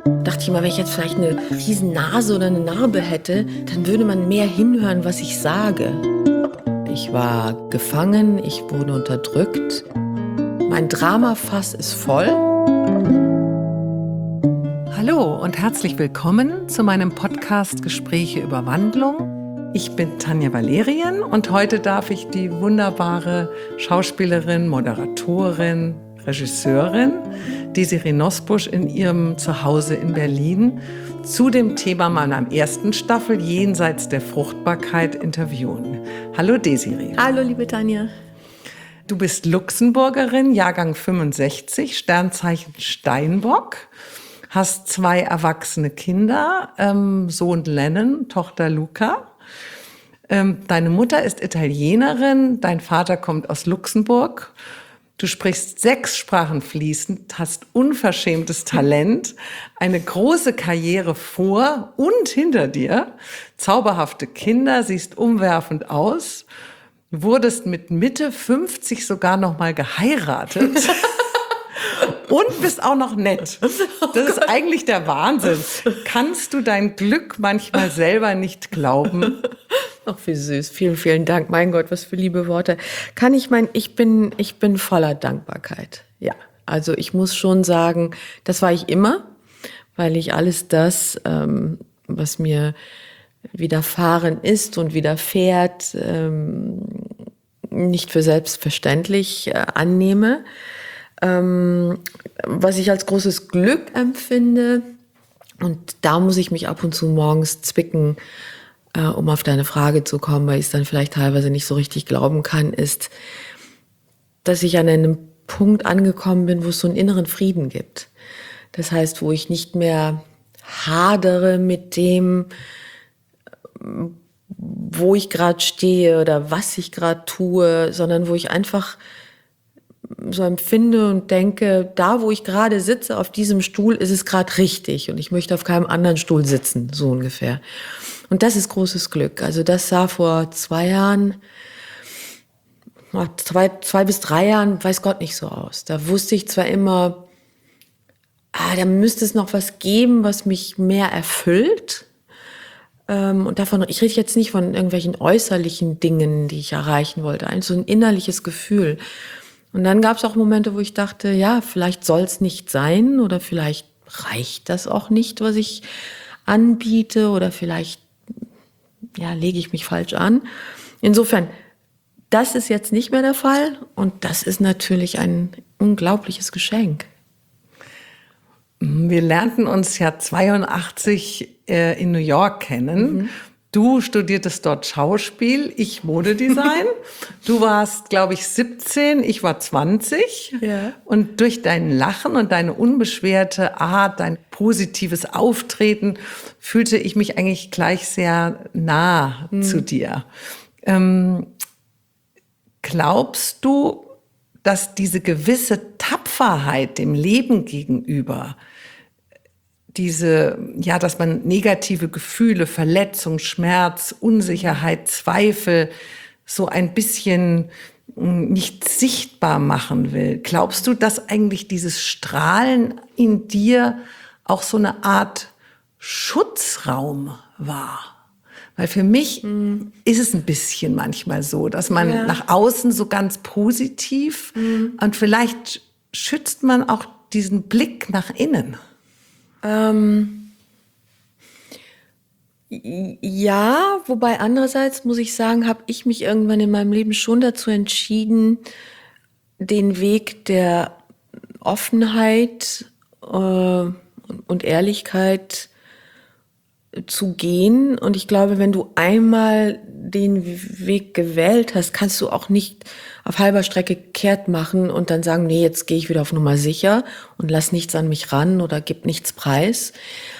Dachte ich immer, wenn ich jetzt vielleicht eine riesen Nase oder eine Narbe hätte, dann würde man mehr hinhören, was ich sage. Ich war gefangen, ich wurde unterdrückt. Mein Dramafass ist voll. Hallo und herzlich willkommen zu meinem Podcast Gespräche über Wandlung. Ich bin Tanja Valerien und heute darf ich die wunderbare Schauspielerin, Moderatorin, Regisseurin Desiree Nosbusch in ihrem Zuhause in Berlin zu dem Thema meiner ersten Staffel Jenseits der Fruchtbarkeit interviewen. Hallo Desiree. Hallo, liebe Tanja. Du bist Luxemburgerin, Jahrgang 65, Sternzeichen Steinbock, hast 2 erwachsene Kinder, Sohn Lennon, Tochter Luca. Deine Mutter ist Italienerin, dein Vater kommt aus Luxemburg. Du sprichst 6 Sprachen fließend, hast unverschämtes Talent, eine große Karriere vor und hinter dir, zauberhafte Kinder, siehst umwerfend aus, wurdest mit Mitte 50 sogar noch mal geheiratet und bist auch noch nett. Das ist eigentlich der Wahnsinn. Kannst du dein Glück manchmal selber nicht glauben? Ach, wie süß. Vielen, vielen Dank. Mein Gott, was für liebe Worte. Ich bin voller Dankbarkeit. Ja. Also ich muss schon sagen, das war ich immer, weil ich alles das, was mir widerfahren ist und widerfährt, nicht für selbstverständlich annehme. Was ich als großes Glück empfinde, und da muss ich mich ab und zu morgens zwicken, um auf deine Frage zu kommen, weil ich es dann vielleicht teilweise nicht so richtig glauben kann, ist, dass ich an einem Punkt angekommen bin, wo es so einen inneren Frieden gibt. Das heißt, wo ich nicht mehr hadere mit dem, wo ich gerade stehe oder was ich gerade tue, sondern wo ich einfach so empfinde und denke, da wo ich gerade sitze, auf diesem Stuhl, ist es gerade richtig und ich möchte auf keinem anderen Stuhl sitzen, so ungefähr. Und das ist großes Glück. Also das sah vor 2 Jahren, 2 bis 3 Jahren, weiß Gott, nicht so aus. Da wusste ich zwar immer, da müsste es noch was geben, was mich mehr erfüllt. Und davon, ich rede jetzt nicht von irgendwelchen äußerlichen Dingen, die ich erreichen wollte, eigentlich so ein innerliches Gefühl. Und dann gab es auch Momente, wo ich dachte, ja, vielleicht soll es nicht sein oder vielleicht reicht das auch nicht, was ich anbiete oder vielleicht lege ich mich falsch an. Insofern, das ist jetzt nicht mehr der Fall und das ist natürlich ein unglaubliches Geschenk. Wir lernten uns ja 82 in New York kennen. Mhm. Du studiertest dort Schauspiel, ich Modedesign. Du warst, glaube ich, 17, ich war 20. Ja. Und durch dein Lachen und deine unbeschwerte Art, dein positives Auftreten, fühlte ich mich eigentlich gleich sehr nah zu dir. Glaubst du, dass diese gewisse Tapferheit dem Leben gegenüber, dass man negative Gefühle, Verletzung, Schmerz, Unsicherheit, Zweifel so ein bisschen nicht sichtbar machen will. Glaubst du, dass eigentlich dieses Strahlen in dir auch so eine Art Schutzraum war? Weil für mich ist es ein bisschen manchmal so, dass man nach außen so ganz positiv und vielleicht schützt man auch diesen Blick nach innen. Ja, wobei andererseits muss ich sagen, habe ich mich irgendwann in meinem Leben schon dazu entschieden, den Weg der Offenheit und Ehrlichkeit zu gehen. Und ich glaube, wenn du einmal den Weg gewählt hast, kannst du auch nicht auf halber Strecke kehrt machen und dann sagen, nee, jetzt gehe ich wieder auf Nummer sicher und lass nichts an mich ran oder gib nichts preis.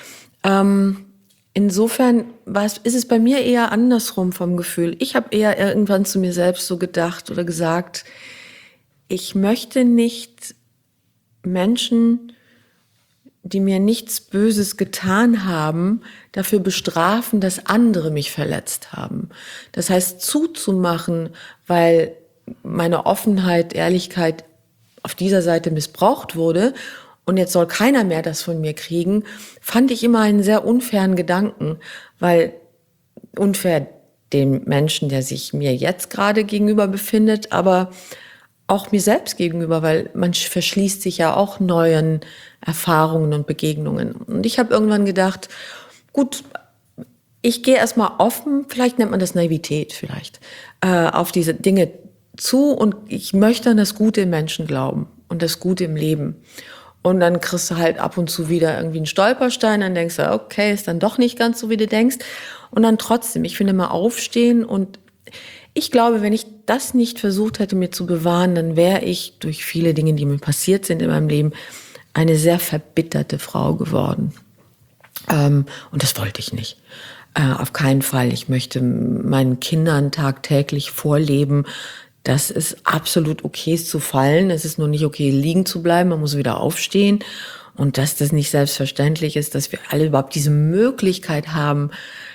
Insofern ist es bei mir eher andersrum vom Gefühl. Ich habe eher irgendwann zu mir selbst so gedacht oder gesagt, ich möchte nicht Menschen, die mir nichts Böses getan haben, dafür bestrafen, dass andere mich verletzt haben. Das heißt, zuzumachen, weil meine Offenheit, Ehrlichkeit auf dieser Seite missbraucht wurde und jetzt soll keiner mehr das von mir kriegen, fand ich immer einen sehr unfairen Gedanken, weil unfair dem Menschen, der sich mir jetzt gerade gegenüber befindet, aber auch mir selbst gegenüber, weil man verschließt sich ja auch neuen Erfahrungen und Begegnungen. Und ich habe irgendwann gedacht, gut, ich gehe erstmal offen, vielleicht nennt man das Naivität vielleicht, auf diese Dinge zu und ich möchte an das Gute im Menschen glauben und das Gute im Leben. Und dann kriegst du halt ab und zu wieder irgendwie einen Stolperstein, dann denkst du, okay, ist dann doch nicht ganz so, wie du denkst. Und dann trotzdem, ich finde mal aufstehen und ich glaube, wenn ich das nicht versucht hätte, mir zu bewahren, dann wäre ich durch viele Dinge, die mir passiert sind in meinem Leben, eine sehr verbitterte Frau geworden. Und das wollte ich nicht. Auf keinen Fall. Ich möchte meinen Kindern tagtäglich vorleben, dass es absolut okay ist zu fallen. Es ist nur nicht okay, liegen zu bleiben. Man muss wieder aufstehen. Und dass das nicht selbstverständlich ist, dass wir alle überhaupt diese Möglichkeit haben,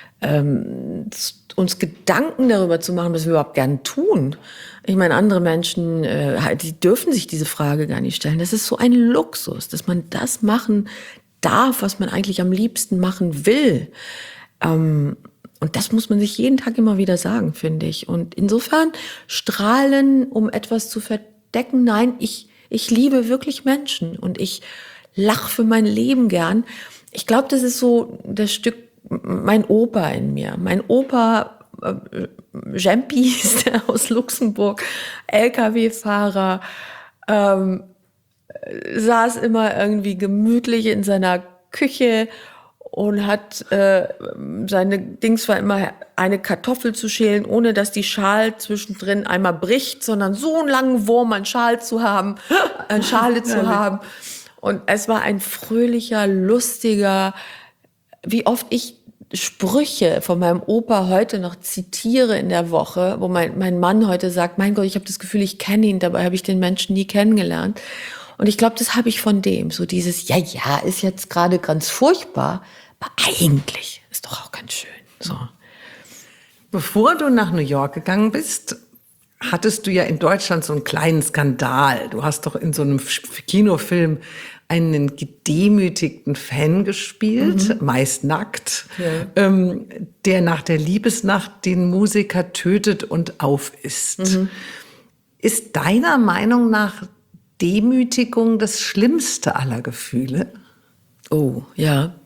uns Gedanken darüber zu machen, was wir überhaupt gern tun. Ich meine, andere Menschen, die dürfen sich diese Frage gar nicht stellen. Das ist so ein Luxus, dass man das machen darf, was man eigentlich am liebsten machen will. Und das muss man sich jeden Tag immer wieder sagen, finde ich. Und insofern strahlen, um etwas zu verdecken, nein, ich liebe wirklich Menschen und ich lache für mein Leben gern. Ich glaube, das ist so das Stück mein Opa in mir. Mein Opa, Jempi ist der aus Luxemburg, LKW-Fahrer, saß immer irgendwie gemütlich in seiner Küche und hat seine Dings war immer eine Kartoffel zu schälen, ohne dass die Schale zwischendrin einmal bricht, sondern so einen langen Wurm an Schale zu haben. Und es war ein fröhlicher, lustiger, wie oft ich Sprüche von meinem Opa heute noch zitiere in der Woche, wo mein Mann heute sagt, mein Gott, ich habe das Gefühl, ich kenne ihn, dabei habe ich den Menschen nie kennengelernt. Und ich glaube, das habe ich von dem, so dieses, ja, ist jetzt gerade ganz furchtbar, aber eigentlich ist doch auch ganz schön. So. Bevor du nach New York gegangen bist, hattest du ja in Deutschland so einen kleinen Skandal. Du hast doch in so einem Kinofilm einen gedemütigten Fan gespielt, meist nackt, der nach der Liebesnacht den Musiker tötet und aufisst. Ist deiner Meinung nach Demütigung das schlimmste aller Gefühle? Oh, ja.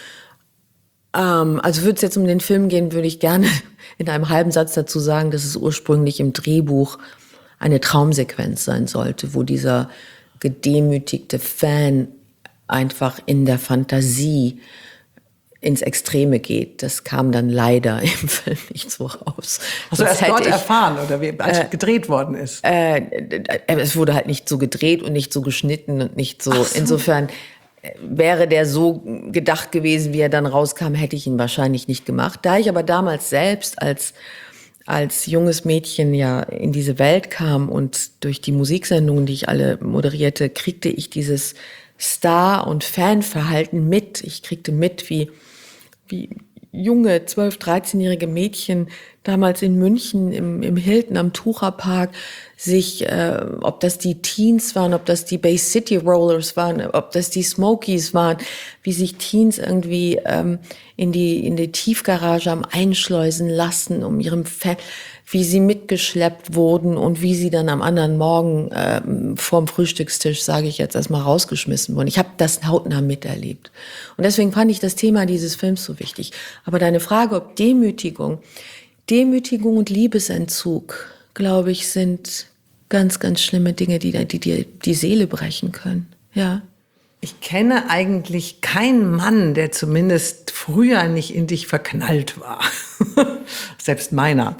Also würde es jetzt um den Film gehen, würde ich gerne in einem halben Satz dazu sagen, dass es ursprünglich im Drehbuch eine Traumsequenz sein sollte, wo dieser gedemütigte Fan einfach in der Fantasie ins Extreme geht. Das kam dann leider im Film nicht so raus. Hast du erst dort erfahren, oder wie, als gedreht worden ist? Es wurde halt nicht so gedreht und nicht so geschnitten und nicht so. Insofern wäre der so gedacht gewesen, wie er dann rauskam, hätte ich ihn wahrscheinlich nicht gemacht. Da ich aber damals selbst als junges Mädchen ja in diese Welt kam und durch die Musiksendungen, die ich alle moderierte, kriegte ich dieses Star- und Fanverhalten mit. Ich kriegte mit, wie junge 12-, 13-jährige Mädchen damals in München im Hilton am Tucherpark sich, ob das die Teens waren, ob das die Bay City Rollers waren, ob das die Smokies waren, wie sich Teens irgendwie in die Tiefgarage am Einschleusen lassen, um ihrem Fan, wie sie mitgeschleppt wurden und wie sie dann am anderen Morgen vorm Frühstückstisch, sage ich jetzt erstmal, rausgeschmissen wurden. Ich habe das hautnah miterlebt. Und deswegen fand ich das Thema dieses Films so wichtig. Aber deine Frage, ob Demütigung und Liebesentzug, glaube ich, sind ganz, ganz schlimme Dinge, die dir die Seele brechen können. Ja. Ich kenne eigentlich keinen Mann, der zumindest früher nicht in dich verknallt war. Selbst meiner.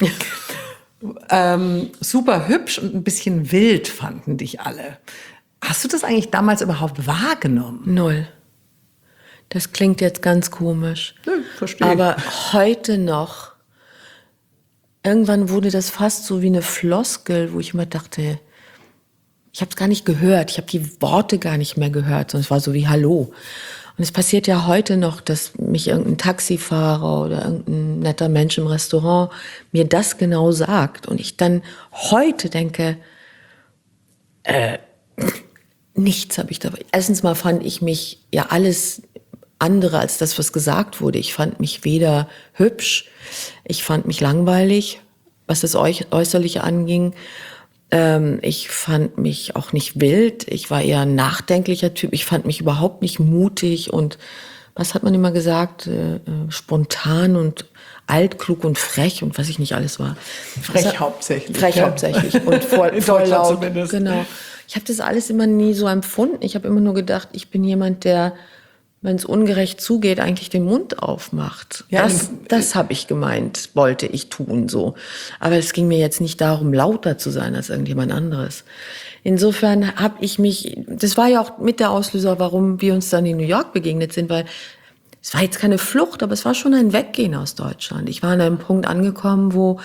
Super hübsch und ein bisschen wild fanden dich alle. Hast du das eigentlich damals überhaupt wahrgenommen? Null. Das klingt jetzt ganz komisch. Ja, verstehe. Aber heute noch, irgendwann wurde das fast so wie eine Floskel, wo ich immer dachte, ich habe es gar nicht gehört, ich habe die Worte gar nicht mehr gehört, sondern es war so wie Hallo. Und es passiert ja heute noch, dass mich irgendein Taxifahrer oder irgendein netter Mensch im Restaurant mir das genau sagt. Und ich dann heute denke, Nichts habe ich dabei. Erstens mal fand ich mich ja alles andere als das, was gesagt wurde. Ich fand mich weder hübsch, ich fand mich langweilig, was das Äußerliche anging. Ich fand mich auch nicht wild. Ich war eher ein nachdenklicher Typ. Ich fand mich überhaupt nicht mutig und was hat man immer gesagt? Spontan und altklug und frech und was ich nicht alles war. Frech hauptsächlich. Frech hauptsächlich und In voll Deutschland laut. zumindest. Genau. Ich habe das alles immer nie so empfunden. Ich habe immer nur gedacht, ich bin jemand, der, wenn es ungerecht zugeht, eigentlich den Mund aufmacht. Ja, das habe ich gemeint, wollte ich tun so. Aber es ging mir jetzt nicht darum, lauter zu sein als irgendjemand anderes. Insofern habe ich mich, das war ja auch mit der Auslöser, warum wir uns dann in New York begegnet sind, weil es war jetzt keine Flucht, aber es war schon ein Weggehen aus Deutschland. Ich war an einem Punkt angekommen, wo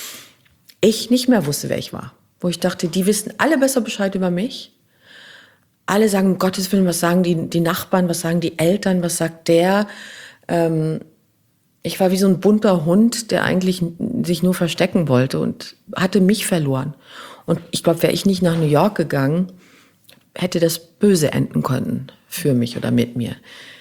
ich nicht mehr wusste, wer ich war. Wo ich dachte, die wissen alle besser Bescheid über mich. Alle sagen, um Gottes Willen, was sagen die Nachbarn, was sagen die Eltern, was sagt der? Ich war wie so ein bunter Hund, der eigentlich sich nur verstecken wollte und hatte mich verloren. Und ich glaube, wäre ich nicht nach New York gegangen, hätte das böse enden können für mich oder mit mir.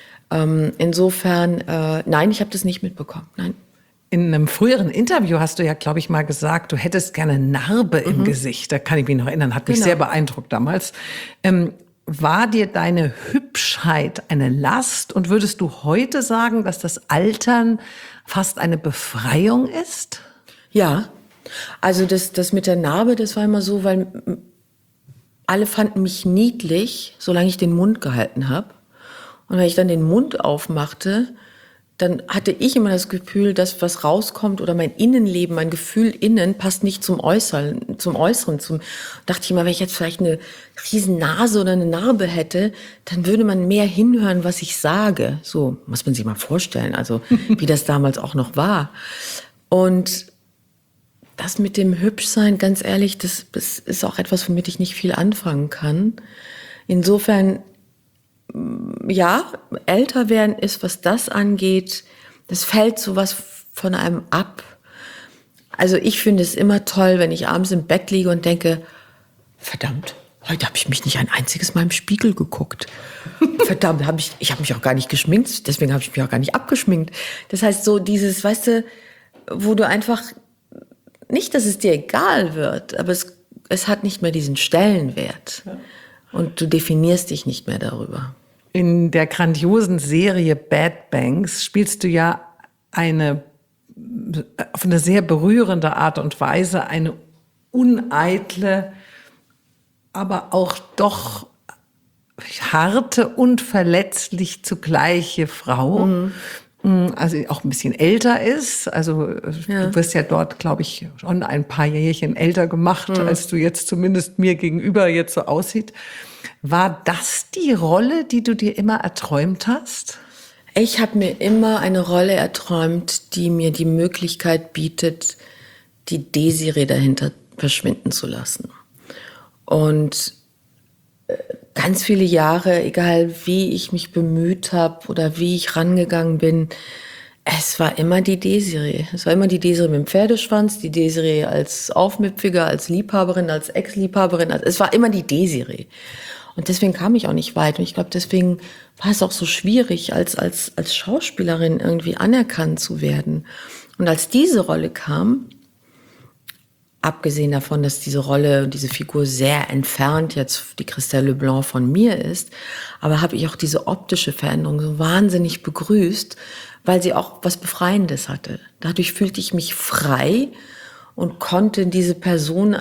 Insofern, nein, ich habe das nicht mitbekommen, nein. In einem früheren Interview hast du ja, glaube ich, mal gesagt, du hättest gerne eine Narbe im Gesicht. Da kann ich mich noch erinnern, hat mich sehr beeindruckt damals. War dir deine Hübschheit eine Last und würdest du heute sagen, dass das Altern fast eine Befreiung ist? Ja, also das mit der Narbe, das war immer so, weil alle fanden mich niedlich, solange ich den Mund gehalten habe. Und wenn ich dann den Mund aufmachte, dann hatte ich immer das Gefühl, dass was rauskommt oder mein Innenleben, mein Gefühl innen passt nicht zum Äußeren. Dachte ich immer, wenn ich jetzt vielleicht eine riesen Nase oder eine Narbe hätte, dann würde man mehr hinhören, was ich sage. So muss man sich mal vorstellen, also wie das damals auch noch war. Und das mit dem Hübschsein, ganz ehrlich, das ist auch etwas, womit ich nicht viel anfangen kann. Insofern, ja, älter werden ist, was das angeht, das fällt sowas von einem ab. Also ich finde es immer toll, wenn ich abends im Bett liege und denke, verdammt, heute habe ich mich nicht ein einziges Mal im Spiegel geguckt. Verdammt, ich habe mich auch gar nicht geschminkt, deswegen habe ich mich auch gar nicht abgeschminkt. Das heißt so dieses, weißt du, wo du einfach, nicht, dass es dir egal wird, aber es hat nicht mehr diesen Stellenwert. Ja. Und du definierst dich nicht mehr darüber. In der grandiosen Serie Bad Banks spielst du ja auf eine sehr berührende Art und Weise eine uneitle, aber auch doch harte und verletzlich zugleiche Frau. Mhm. Also auch ein bisschen älter ist. Also du wirst ja dort, glaube ich, schon ein paar Jährchen älter gemacht, als du jetzt zumindest mir gegenüber jetzt so aussieht. War das die Rolle, die du dir immer erträumt hast? Ich habe mir immer eine Rolle erträumt, die mir die Möglichkeit bietet, die Desiree dahinter verschwinden zu lassen. Und ganz viele Jahre, egal wie ich mich bemüht habe oder wie ich rangegangen bin, es war immer die Desiree. Es war immer die Desiree mit dem Pferdeschwanz, die Desiree als Aufmüpfiger, als Liebhaberin, als Ex-Liebhaberin. Es war immer die Desiree. Und deswegen kam ich auch nicht weit. Und ich glaube, deswegen war es auch so schwierig, als Schauspielerin irgendwie anerkannt zu werden. Und als diese Rolle kam, abgesehen davon, dass diese Rolle, diese Figur sehr entfernt jetzt die Christelle Leblanc von mir ist, aber habe ich auch diese optische Veränderung so wahnsinnig begrüßt, weil sie auch was Befreiendes hatte. Dadurch fühlte ich mich frei und konnte dieser Person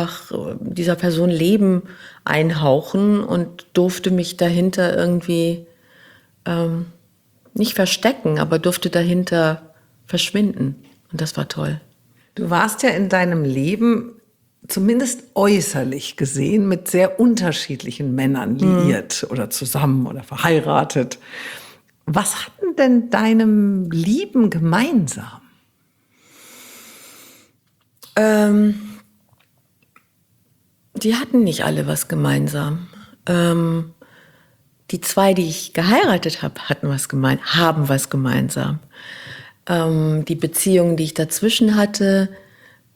Leben einhauchen und durfte mich dahinter irgendwie nicht verstecken, aber durfte dahinter verschwinden. Und das war toll. Du warst ja in deinem Leben zumindest äußerlich gesehen mit sehr unterschiedlichen Männern liiert oder zusammen oder verheiratet. Was hatten denn deinem Lieben gemeinsam? Die hatten nicht alle was gemeinsam. Die zwei, die ich geheiratet habe, haben was gemeinsam. Die Beziehungen, die ich dazwischen hatte,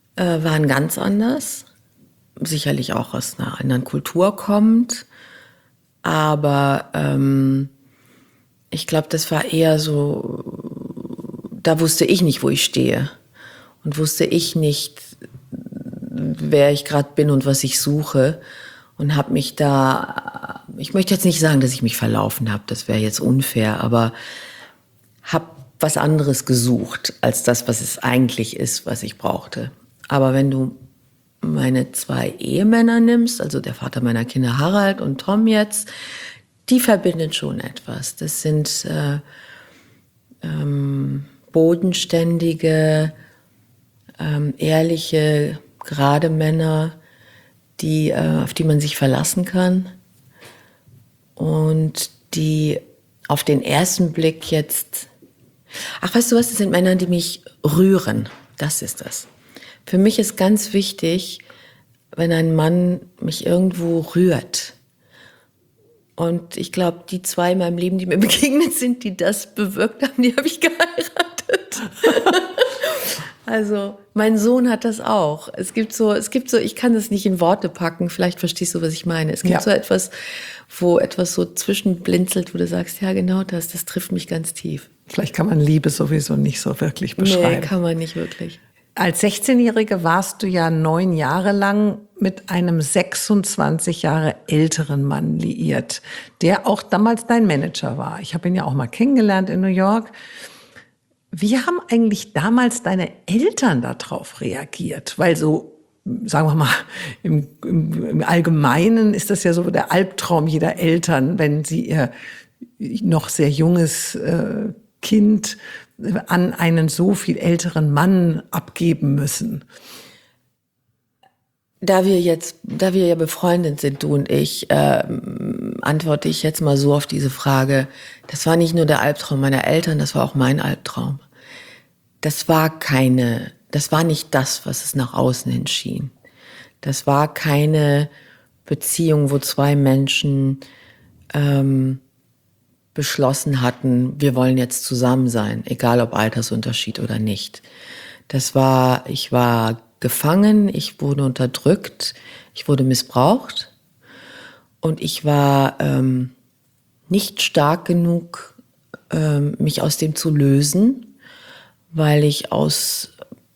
waren ganz anders. Sicherlich auch aus einer anderen Kultur kommend. Aber ich glaube, das war eher so, da wusste ich nicht, wo ich stehe. Und wusste ich nicht, wer ich gerade bin und was ich suche. Und habe mich da, ich möchte jetzt nicht sagen, dass ich mich verlaufen habe, das wäre jetzt unfair, aber habe was anderes gesucht, als das, was es eigentlich ist, was ich brauchte. Aber wenn du meine 2 Ehemänner nimmst, also der Vater meiner Kinder Harald und Tom jetzt, die verbinden schon etwas. Das sind bodenständige, ehrliche, gerade Männer, auf die man sich verlassen kann und die auf den ersten Blick jetzt, ach, weißt du was, das sind Männer, die mich rühren. Das ist das. Für mich ist ganz wichtig, wenn ein Mann mich irgendwo rührt. Und ich glaube, die 2 in meinem Leben, die mir begegnet sind, die das bewirkt haben, die habe ich geheiratet. Also, mein Sohn hat das auch. Es gibt so, ich kann das nicht in Worte packen, vielleicht verstehst du, was ich meine. Es gibt so etwas, wo etwas so zwischenblinzelt, wo du sagst, ja genau das trifft mich ganz tief. Vielleicht kann man Liebe sowieso nicht so wirklich beschreiben. Nee, kann man nicht wirklich. Als 16-Jährige warst du ja 9 Jahre lang mit einem 26 Jahre älteren Mann liiert, der auch damals dein Manager war. Ich habe ihn ja auch mal kennengelernt in New York. Wie haben eigentlich damals deine Eltern darauf reagiert? Weil so, sagen wir mal, im Allgemeinen ist das ja so der Albtraum jeder Eltern, wenn sie ihr noch sehr junges Kind an einen so viel älteren Mann abgeben müssen. Da wir ja befreundet sind, du und ich, antworte ich jetzt mal so auf diese Frage. Das war nicht nur der Albtraum meiner Eltern, das war auch mein Albtraum. Das war nicht das, was es nach außen hin schien. Das war keine Beziehung, wo 2 Menschen beschlossen hatten, wir wollen jetzt zusammen sein, egal ob Altersunterschied oder nicht. Ich war gefangen, ich wurde unterdrückt, ich wurde missbraucht und ich war nicht stark genug, mich aus dem zu lösen, weil ich aus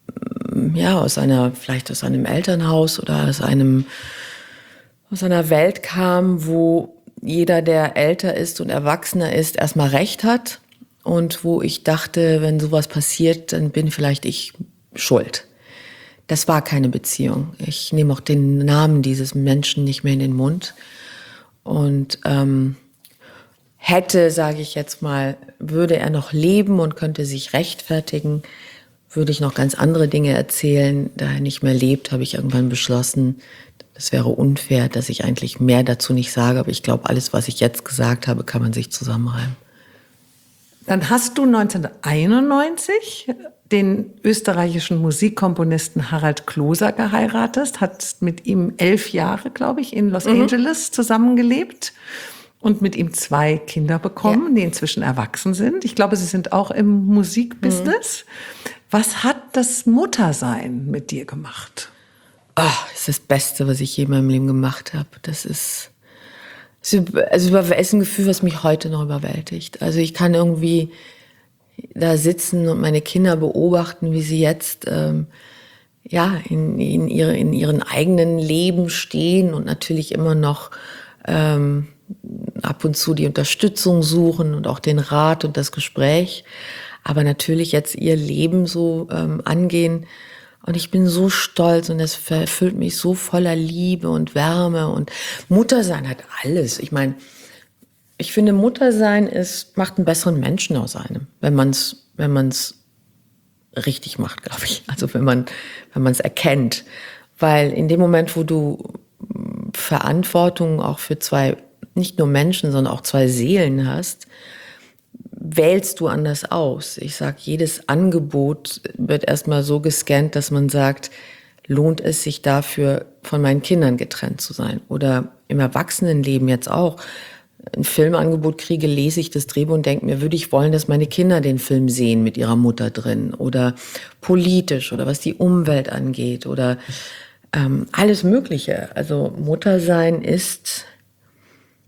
einem Elternhaus oder aus einer Welt kam, wo jeder, der älter ist und erwachsener ist, erstmal Recht hat und wo ich dachte, wenn sowas passiert, dann bin vielleicht ich schuld. Das war keine Beziehung. Ich nehme auch den Namen dieses Menschen nicht mehr in den Mund. Und hätte, sage ich jetzt mal, würde er noch leben und könnte sich rechtfertigen, würde ich noch ganz andere Dinge erzählen. Da er nicht mehr lebt, habe ich irgendwann beschlossen, das wäre unfair, dass ich eigentlich mehr dazu nicht sage. Aber ich glaube, alles, was ich jetzt gesagt habe, kann man sich zusammenreimen. Dann hast du 1991 den österreichischen Musikkomponisten Harald Kloser geheiratet, hast mit ihm 11 Jahre, glaube ich, in Los Angeles zusammengelebt und mit ihm 2 Kinder bekommen, die inzwischen erwachsen sind. Ich glaube, sie sind auch im Musikbusiness. Was hat das Muttersein mit dir gemacht? Das ist das Beste, was ich je in meinem Leben gemacht habe. Das ist ein Gefühl, was mich heute noch überwältigt. Also ich kann irgendwie da sitzen und meine Kinder beobachten, wie sie jetzt in ihren eigenen Leben stehen und natürlich immer noch ab und zu die Unterstützung suchen und auch den Rat und das Gespräch, aber natürlich jetzt ihr Leben so angehen. Und ich bin so stolz und das erfüllt mich so voller Liebe und Wärme und Muttersein hat alles. Ich meine, ich finde Muttersein macht einen besseren Menschen aus einem, wenn man's richtig macht, glaube ich. Also wenn man's erkennt. Weil in dem Moment, wo du Verantwortung auch für 2, nicht nur Menschen, sondern auch 2 Seelen hast, wählst du anders aus. Ich sage, jedes Angebot wird erstmal so gescannt, dass man sagt, lohnt es sich dafür, von meinen Kindern getrennt zu sein? Oder im Erwachsenenleben jetzt auch. Ein Filmangebot kriege, lese ich das Drehbuch und denke mir, würde ich wollen, dass meine Kinder den Film sehen mit ihrer Mutter drin? Oder politisch oder was die Umwelt angeht oder alles Mögliche. Also Muttersein ist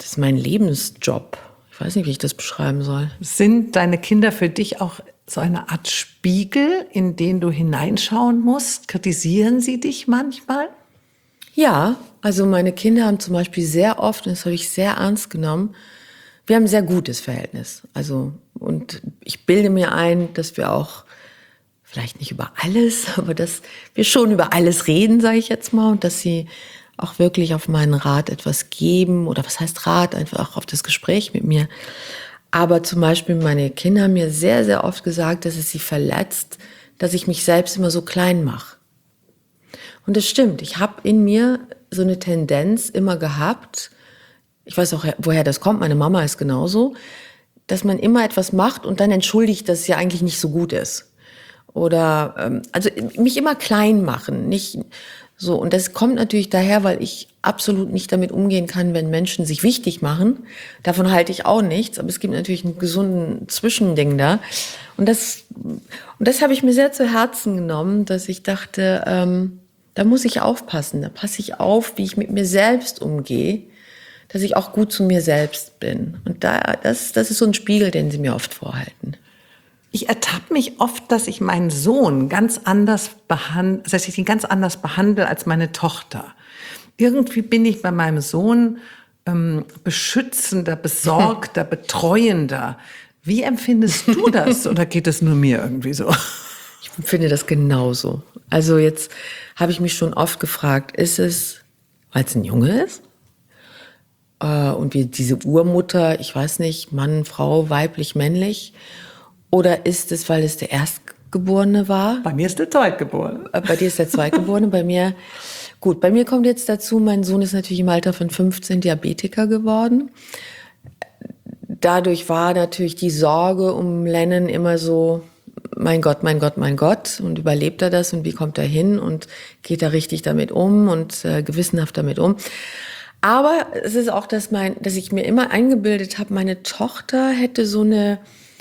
das ist mein Lebensjob. Ich weiß nicht, wie ich das beschreiben soll. Sind deine Kinder für dich auch so eine Art Spiegel, in den du hineinschauen musst? Kritisieren sie dich manchmal? Ja, also meine Kinder haben zum Beispiel sehr oft, und das habe ich sehr ernst genommen, wir haben ein sehr gutes Verhältnis. Also, und ich bilde mir ein, dass wir auch, vielleicht nicht über alles, aber dass wir schon über alles reden, sage ich jetzt mal, und dass sie auch wirklich auf meinen Rat etwas geben, oder was heißt Rat, einfach auch auf das Gespräch mit mir. Aber zum Beispiel meine Kinder haben mir sehr, sehr oft gesagt, dass es sie verletzt, dass ich mich selbst immer so klein mache. Und das stimmt, ich habe in mir so eine Tendenz immer gehabt, ich weiß auch, woher das kommt, meine Mama ist genauso, dass man immer etwas macht und dann entschuldigt, dass es ja eigentlich nicht so gut ist. Oder also mich immer klein machen, nicht so. Und das kommt natürlich daher, weil ich absolut nicht damit umgehen kann, wenn Menschen sich wichtig machen. Davon halte ich auch nichts, aber es gibt natürlich einen gesunden Zwischending da. Und das habe ich mir sehr zu Herzen genommen, dass ich dachte, da muss ich aufpassen, da passe ich auf, wie ich mit mir selbst umgehe, dass ich auch gut zu mir selbst bin. Und das ist so ein Spiegel, den sie mir oft vorhalten. Ich ertappe mich oft, dass ich meinen Sohn ganz anders behandle, dass ich ihn ganz anders behandle als meine Tochter. Irgendwie bin ich bei meinem Sohn beschützender, besorgter, betreuender. Wie empfindest du das? Oder geht es nur mir irgendwie so? Ich finde das genauso. Also jetzt habe ich mich schon oft gefragt, ist es, weil es ein Junge ist? Und wie diese Urmutter, ich weiß nicht, Mann, Frau, weiblich, männlich? Oder ist es, weil es der Erstgeborene war? Bei mir ist der Zweitgeborene. Bei dir ist der Zweitgeborene, bei mir kommt jetzt dazu, mein Sohn ist natürlich im Alter von 15 Diabetiker geworden. Dadurch war natürlich die Sorge um Lennon immer so, mein Gott, mein Gott, mein Gott, und überlebt er das und wie kommt er hin und geht er richtig damit um und gewissenhaft damit um. Aber es ist auch, dass ich mir immer eingebildet habe, meine Tochter hätte so eine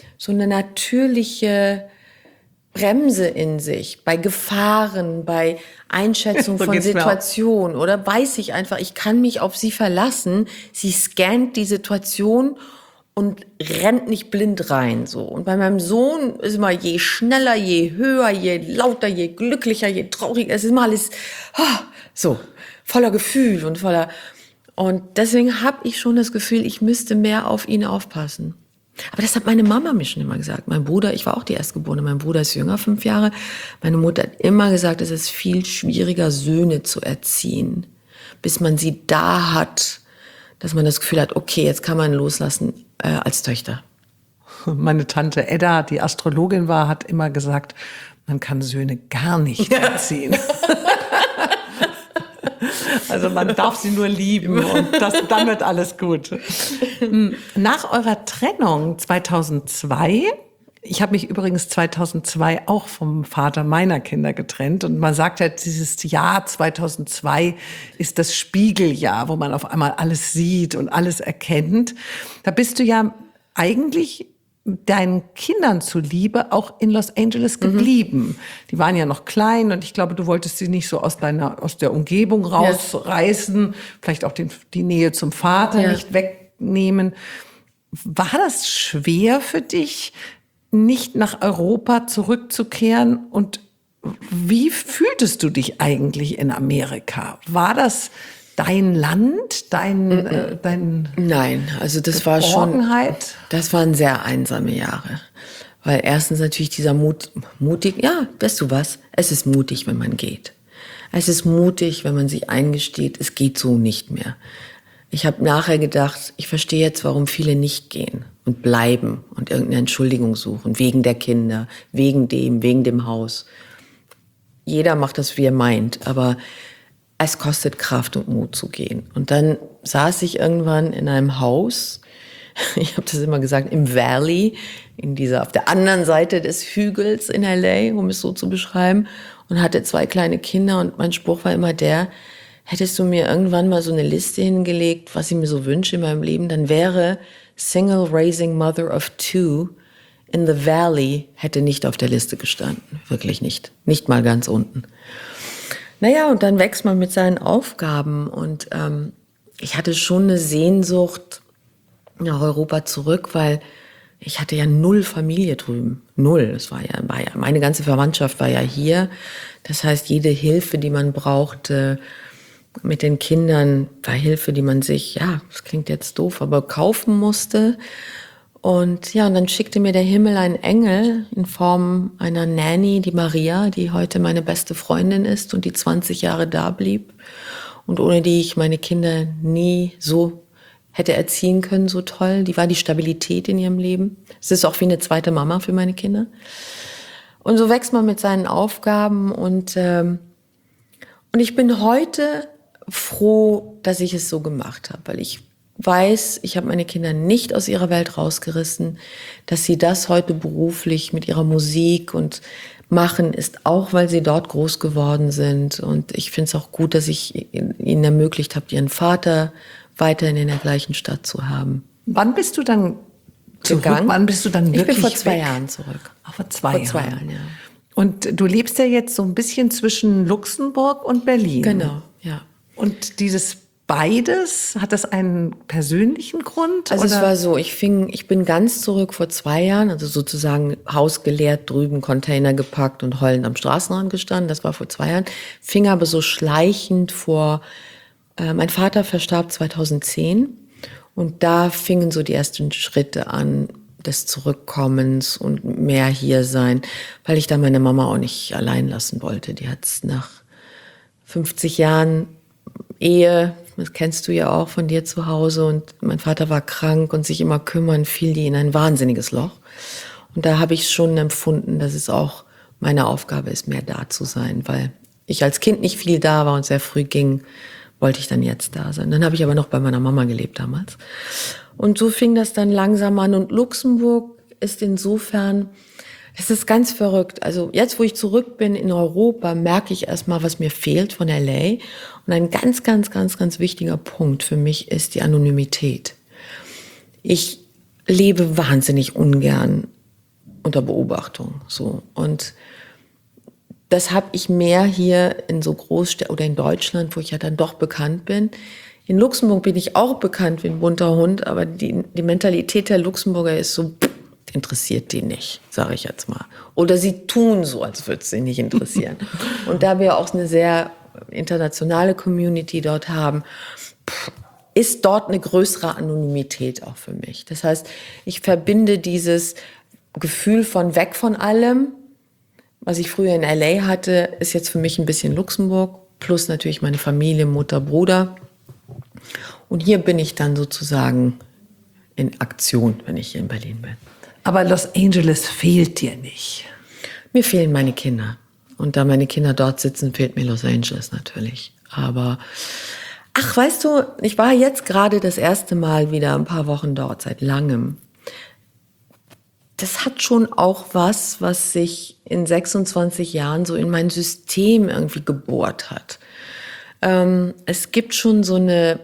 natürliche Bremse in sich, bei Gefahren, bei Einschätzung von Situationen, oder weiß ich einfach, ich kann mich auf sie verlassen, sie scannt die Situation und rennt nicht blind rein, so. Und bei meinem Sohn ist immer je schneller, je höher, je lauter, je glücklicher, je trauriger, es ist immer alles so voller Gefühl und deswegen habe ich schon das Gefühl, ich müsste mehr auf ihn aufpassen. Aber das hat meine Mama mir schon immer gesagt. Mein Bruder, ich war auch die Erstgeborene, mein Bruder ist jünger, 5 Jahre. Meine Mutter hat immer gesagt, es ist viel schwieriger, Söhne zu erziehen, bis man sie da hat, dass man das Gefühl hat, okay, jetzt kann man loslassen als Töchter. Meine Tante Edda, die Astrologin war, hat immer gesagt, man kann Söhne gar nicht erziehen. Also man darf sie nur lieben und dann wird alles gut. Nach eurer Trennung 2002, ich habe mich übrigens 2002 auch vom Vater meiner Kinder getrennt, und man sagt ja, dieses Jahr 2002 ist das Spiegeljahr, wo man auf einmal alles sieht und alles erkennt. Da bist du ja eigentlich deinen Kindern zuliebe auch in Los Angeles geblieben. Die waren ja noch klein und ich glaube, du wolltest sie nicht so aus der Umgebung rausreißen, vielleicht auch die Nähe zum Vater nicht wegnehmen. War das schwer für dich, nicht nach Europa zurückzukehren? Und wie fühltest du dich eigentlich in Amerika? War das dein Land, dein Nein, also das war waren sehr einsame Jahre. Weil erstens natürlich dieser mutig, ja, weißt du was, es ist mutig, wenn man geht. Es ist mutig, wenn man sich eingesteht, es geht so nicht mehr. Ich habe nachher gedacht, ich verstehe jetzt, warum viele nicht gehen und bleiben und irgendeine Entschuldigung suchen, wegen der Kinder, wegen dem Haus. Jeder macht das, wie er meint, aber es kostet Kraft und Mut zu gehen. Und dann saß ich irgendwann in einem Haus, ich habe das immer gesagt, im Valley, auf der anderen Seite des Hügels in LA, um es so zu beschreiben, und hatte 2 kleine Kinder, und mein Spruch war immer der, hättest du mir irgendwann mal so eine Liste hingelegt, was ich mir so wünsche in meinem Leben, dann wäre Single Raising Mother of 2 in the Valley hätte nicht auf der Liste gestanden. Wirklich nicht. Nicht mal ganz unten. Naja, und dann wächst man mit seinen Aufgaben, und ich hatte schon eine Sehnsucht nach Europa zurück, weil ich hatte ja 0 Familie drüben. 0. Es war ja, meine ganze Verwandtschaft war ja hier. Das heißt, jede Hilfe, die man brauchte mit den Kindern, war Hilfe, die man sich, ja, das klingt jetzt doof, aber kaufen musste. Und ja, und dann schickte mir der Himmel einen Engel in Form einer Nanny, die Maria, die heute meine beste Freundin ist und die 20 Jahre da blieb und ohne die ich meine Kinder nie so hätte erziehen können, so toll. Die war die Stabilität in ihrem Leben. Es ist auch wie eine zweite Mama für meine Kinder. Und so wächst man mit seinen Aufgaben und ich bin heute froh, dass ich es so gemacht habe, weil ich weiß, ich habe meine Kinder nicht aus ihrer Welt rausgerissen, dass sie das heute beruflich mit ihrer Musik und machen, ist auch, weil sie dort groß geworden sind. Und ich finde es auch gut, dass ich ihnen ermöglicht habe, ihren Vater weiterhin in der gleichen Stadt zu haben. Wann bist du dann gegangen? Wann bist du dann wirklich Ich bin vor 2 weg? Jahren zurück. Ach, vor 2 Jahren. Vor 2 Jahren, ja. Und du lebst ja jetzt so ein bisschen zwischen Luxemburg und Berlin. Genau, ja. Und dieses beides, hat das einen persönlichen Grund? Also oder? es war so, ich bin ganz zurück vor 2 Jahren, also sozusagen Haus geleert, drüben Container gepackt und heulend am Straßenrand gestanden. Das war vor 2 Jahren. Fing aber so schleichend vor. Mein Vater verstarb 2010 und da fingen so die ersten Schritte an des Zurückkommens und mehr hier sein, weil ich da meine Mama auch nicht allein lassen wollte. Die hat es nach 50 Jahren Ehe, das kennst du ja auch von dir zu Hause, und mein Vater war krank und sich immer kümmern, fiel die in ein wahnsinniges Loch. Und da habe ich schon empfunden, dass es auch meine Aufgabe ist, mehr da zu sein, weil ich als Kind nicht viel da war und sehr früh ging, wollte ich dann jetzt da sein. Dann habe ich aber noch bei meiner Mama gelebt damals. Und so fing das dann langsam an. Und Luxemburg ist insofern, es ist ganz verrückt. Also jetzt, wo ich zurück bin in Europa, merke ich erstmal, was mir fehlt von LA. Und ein ganz, ganz, ganz, ganz wichtiger Punkt für mich ist die Anonymität. Ich lebe wahnsinnig ungern unter Beobachtung, so. Und das habe ich mehr hier in so Großstädten oder in Deutschland, wo ich ja dann doch bekannt bin. In Luxemburg bin ich auch bekannt wie ein bunter Hund, aber die Mentalität der Luxemburger ist so, interessiert die nicht, sage ich jetzt mal. Oder sie tun so, als würde es sie nicht interessieren. Und da wir auch eine sehr internationale Community dort haben, ist dort eine größere Anonymität auch für mich. Das heißt, ich verbinde dieses Gefühl von weg von allem, was ich früher in LA hatte, ist jetzt für mich ein bisschen Luxemburg, plus natürlich meine Familie, Mutter, Bruder. Und hier bin ich dann sozusagen in Aktion, wenn ich hier in Berlin bin. Aber Los Angeles fehlt dir nicht. Mir fehlen meine Kinder. Und da meine Kinder dort sitzen, fehlt mir Los Angeles natürlich. Aber, ach, weißt du, ich war jetzt gerade das erste Mal wieder ein paar Wochen dort, seit langem. Das hat schon auch was sich in 26 Jahren so in mein System irgendwie gebohrt hat. Es gibt schon so eine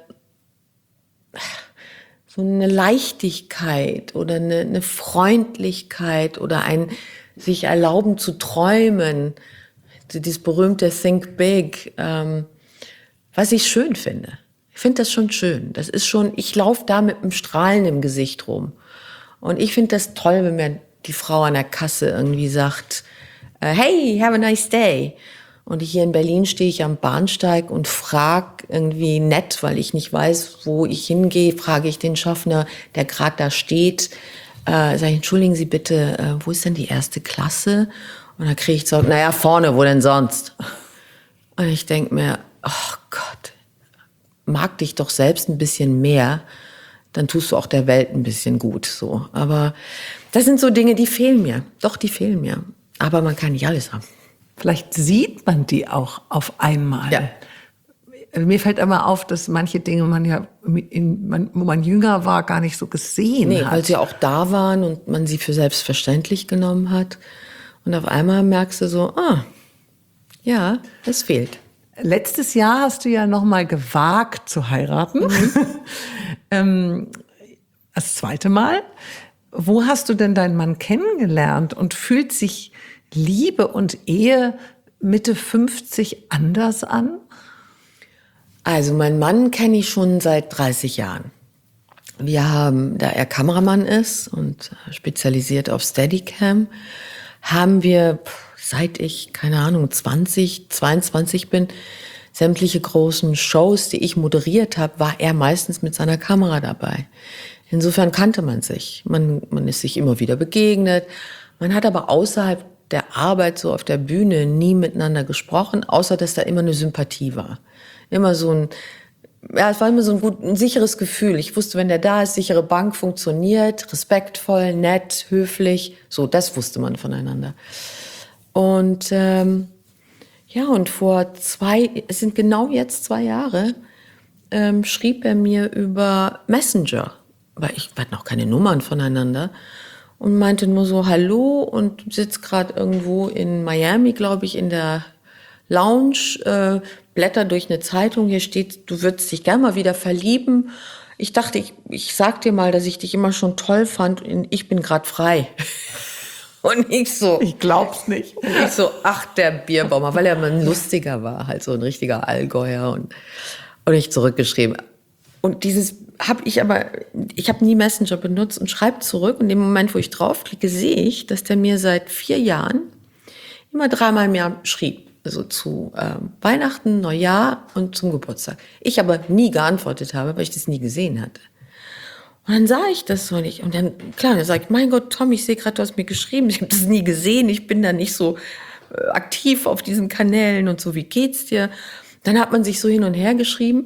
Leichtigkeit oder eine Freundlichkeit oder ein sich erlauben zu träumen, dieses berühmte Think Big, was ich schön finde. Ich finde das schon schön. Das ist schon, ich laufe da mit einem Strahlen im Gesicht rum. Und ich finde das toll, wenn mir die Frau an der Kasse irgendwie sagt, hey, have a nice day. Und hier in Berlin stehe ich am Bahnsteig und frage irgendwie nett, weil ich nicht weiß, wo ich hingehe, frage ich den Schaffner, der gerade da steht, sage ich, entschuldigen Sie bitte, wo ist denn die 1. Klasse? Und dann kriege ich so, naja, vorne, wo denn sonst? Und ich denke mir, oh Gott, mag dich doch selbst ein bisschen mehr, dann tust du auch der Welt ein bisschen gut, so. Aber das sind so Dinge, die fehlen mir. Doch, die fehlen mir. Aber man kann nicht alles haben. Vielleicht sieht man die auch auf einmal. Ja. Mir fällt immer auf, dass manche Dinge man ja, wo man jünger war, gar nicht so gesehen hat. Weil sie auch da waren und man sie für selbstverständlich genommen hat. Und auf einmal merkst du so, ja, es fehlt. Letztes Jahr hast du ja noch mal gewagt zu heiraten. Das 2. Mal. Wo hast du denn deinen Mann kennengelernt und fühlt sich Liebe und Ehe Mitte 50 anders an? Also meinen Mann kenne ich schon seit 30 Jahren. Wir haben, da er Kameramann ist und spezialisiert auf Steadicam, haben wir, seit ich, keine Ahnung, 22 bin, sämtliche großen Shows, die ich moderiert habe, war er meistens mit seiner Kamera dabei. Insofern kannte man sich. Man ist sich immer wieder begegnet. Man hat aber außerhalb der Arbeit so auf der Bühne nie miteinander gesprochen, außer dass da immer eine Sympathie war. Immer so ein, ja, es war immer so ein sicheres Gefühl. Ich wusste, wenn der da ist, sichere Bank funktioniert, respektvoll, nett, höflich. So, das wusste man voneinander. Und ja, und es sind genau jetzt 2 Jahre, schrieb er mir über Messenger, weil wir hatten auch keine Nummern voneinander, und meinte nur so Hallo und sitzt gerade irgendwo in Miami, glaube ich, in der Lounge, blätter durch eine Zeitung, hier steht, du würdest dich gern mal wieder verlieben. Ich dachte, ich sag dir mal, dass ich dich immer schon toll fand und ich bin gerade frei. Und ich so, Ich glaub's nicht. und ich so, ach, der Bierbaumer, weil er mal ein lustiger war, halt so ein richtiger Allgäuer, und ich zurückgeschrieben. Und ich habe nie Messenger benutzt und schreibe zurück. Und in dem Moment, wo ich draufklicke, sehe ich, dass der mir seit 4 Jahren immer 3-mal im Jahr schrieb. Also zu Weihnachten, Neujahr und zum Geburtstag. Ich aber nie geantwortet habe, weil ich das nie gesehen hatte. Und dann sah ich das so nicht. Und dann, klar, dann sage ich, mein Gott, Tom, ich sehe gerade, du hast mir geschrieben. Ich habe das nie gesehen. Ich bin da nicht so aktiv auf diesen Kanälen und so. Wie geht's dir? Dann hat man sich so hin und her geschrieben.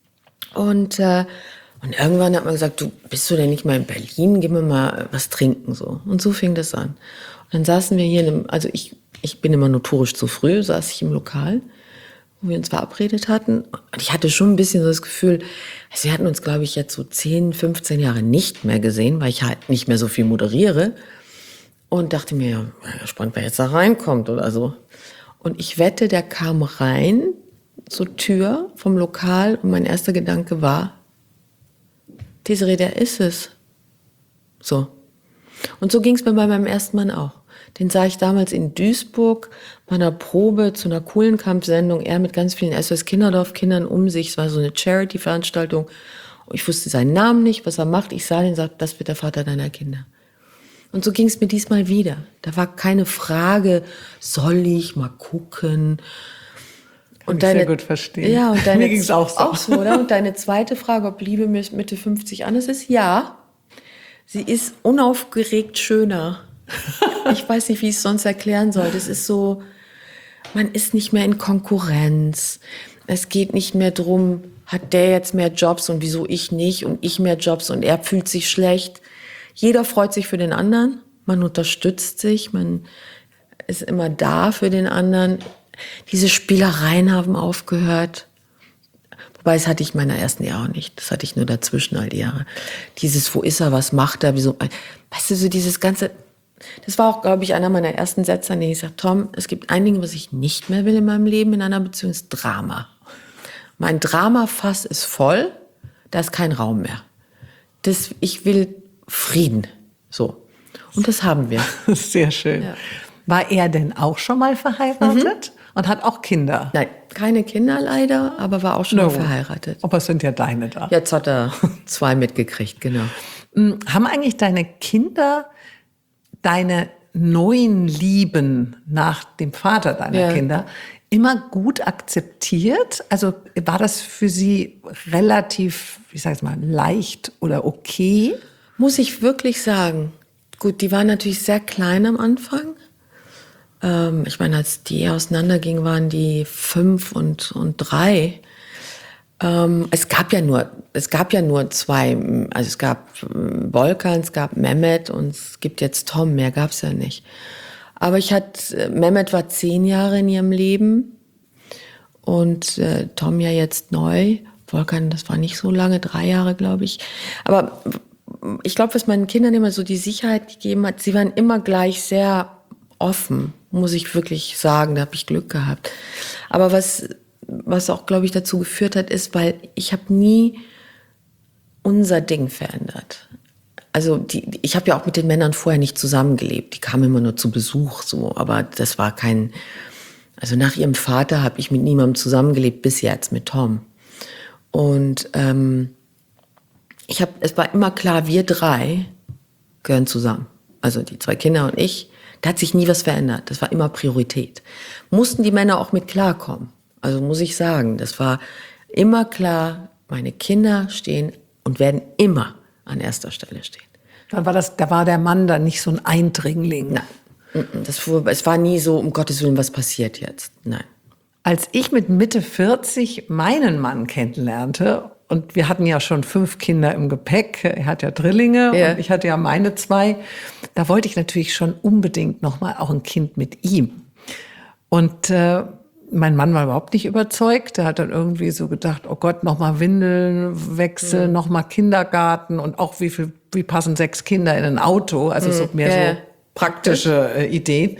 Und irgendwann hat man gesagt, du, bist du denn nicht mal in Berlin? Gib mir mal was trinken, so. Und so fing das an. Und dann saßen wir hier also ich bin immer notorisch zu früh, saß ich im Lokal, wo wir uns verabredet hatten. Und ich hatte schon ein bisschen so das Gefühl, also wir hatten uns, glaube ich, jetzt so 10, 15 Jahre nicht mehr gesehen, weil ich halt nicht mehr so viel moderiere. Und dachte mir, ja, spannend, wer jetzt da reinkommt oder so. Und ich wette, der kam rein zur Tür vom Lokal und mein erster Gedanke war, Desiree, der ist es. So. Und so ging es mir bei meinem ersten Mann auch. Den sah ich damals in Duisburg bei einer Probe zu einer Kuhlenkamp-Sendung. Er mit ganz vielen SOS Kinderdorf-Kindern um sich. Es war so eine Charity-Veranstaltung. Ich wusste seinen Namen nicht, was er macht. Ich sah den und sagte, das wird der Vater deiner Kinder. Und so ging es mir diesmal wieder. Da war keine Frage, soll ich mal gucken? Kann ich sehr gut verstehen. Ja, und mir ging es auch so. Auch so, oder? Und deine zweite Frage, ob Liebe Mitte 50 anders ist, ja. Sie ist unaufgeregt schöner. Ich weiß nicht, wie ich es sonst erklären soll. Das ist so, man ist nicht mehr in Konkurrenz. Es geht nicht mehr drum, hat der jetzt mehr Jobs und wieso ich nicht und ich mehr Jobs und er fühlt sich schlecht. Jeder freut sich für den anderen. Man unterstützt sich, man ist immer da für den anderen. Diese Spielereien haben aufgehört. Wobei, das hatte ich in meiner ersten Ehe auch nicht. Das hatte ich nur dazwischen all die Jahre. Dieses, wo ist er, was macht er, wieso, weißt du, so dieses ganze, das war auch, glaube ich, einer meiner ersten Sätze, an denen ich sagte, Tom, es gibt ein Ding, was ich nicht mehr will in meinem Leben, in einer Beziehung, ist Drama. Mein Dramafass ist voll, da ist kein Raum mehr. Ich will Frieden, so. Und das haben wir. Sehr schön. Ja. War er denn auch schon mal verheiratet und hat auch Kinder? Nein, keine Kinder leider, aber war auch schon mal verheiratet. Aber es sind ja deine da. Jetzt hat er 2 mitgekriegt, genau. Haben eigentlich deine Kinder deine neuen Lieben nach dem Vater deiner Kinder immer gut akzeptiert? Also war das für sie relativ, ich sage es mal, leicht oder okay? Muss ich wirklich sagen. Gut, die waren natürlich sehr klein am Anfang. Ich meine, als die auseinandergingen, waren die 5 und 3. Es gab ja nur 2. Also es gab Volkan, es gab Mehmet und es gibt jetzt Tom. Mehr gab es ja nicht. Aber Mehmet war 10 Jahre in ihrem Leben und Tom ja jetzt neu. Volkan, das war nicht so lange, 3 Jahre, glaube ich. Aber ich glaube, was meinen Kindern immer so die Sicherheit gegeben hat, sie waren immer gleich sehr offen, muss ich wirklich sagen, da habe ich Glück gehabt. Aber was auch, glaube ich, dazu geführt hat, ist, weil ich habe nie unser Ding verändert. Also ich habe ja auch mit den Männern vorher nicht zusammengelebt. Die kamen immer nur zu Besuch, so. Aber das war also nach ihrem Vater habe ich mit niemandem zusammengelebt, bis jetzt mit Tom. Und es war immer klar, wir drei gehören zusammen. Also die 2 Kinder und ich. Da hat sich nie was verändert. Das war immer Priorität. Mussten die Männer auch mit klarkommen. Also muss ich sagen, das war immer klar, meine Kinder stehen und werden immer an erster Stelle stehen. Da war der Mann dann nicht so ein Eindringling. Nein, es war nie so, um Gottes Willen, was passiert jetzt. Nein. Als ich mit Mitte 40 meinen Mann kennenlernte, und wir hatten ja schon 5 Kinder im Gepäck, er hat ja Drillinge und ich hatte ja meine 2, da wollte ich natürlich schon unbedingt nochmal auch ein Kind mit ihm. Und mein Mann war überhaupt nicht überzeugt. Der hat dann irgendwie so gedacht, oh Gott, nochmal Windeln wechseln, nochmal Kindergarten und auch wie passen 6 Kinder in ein Auto? Also so mehr so praktische Ideen.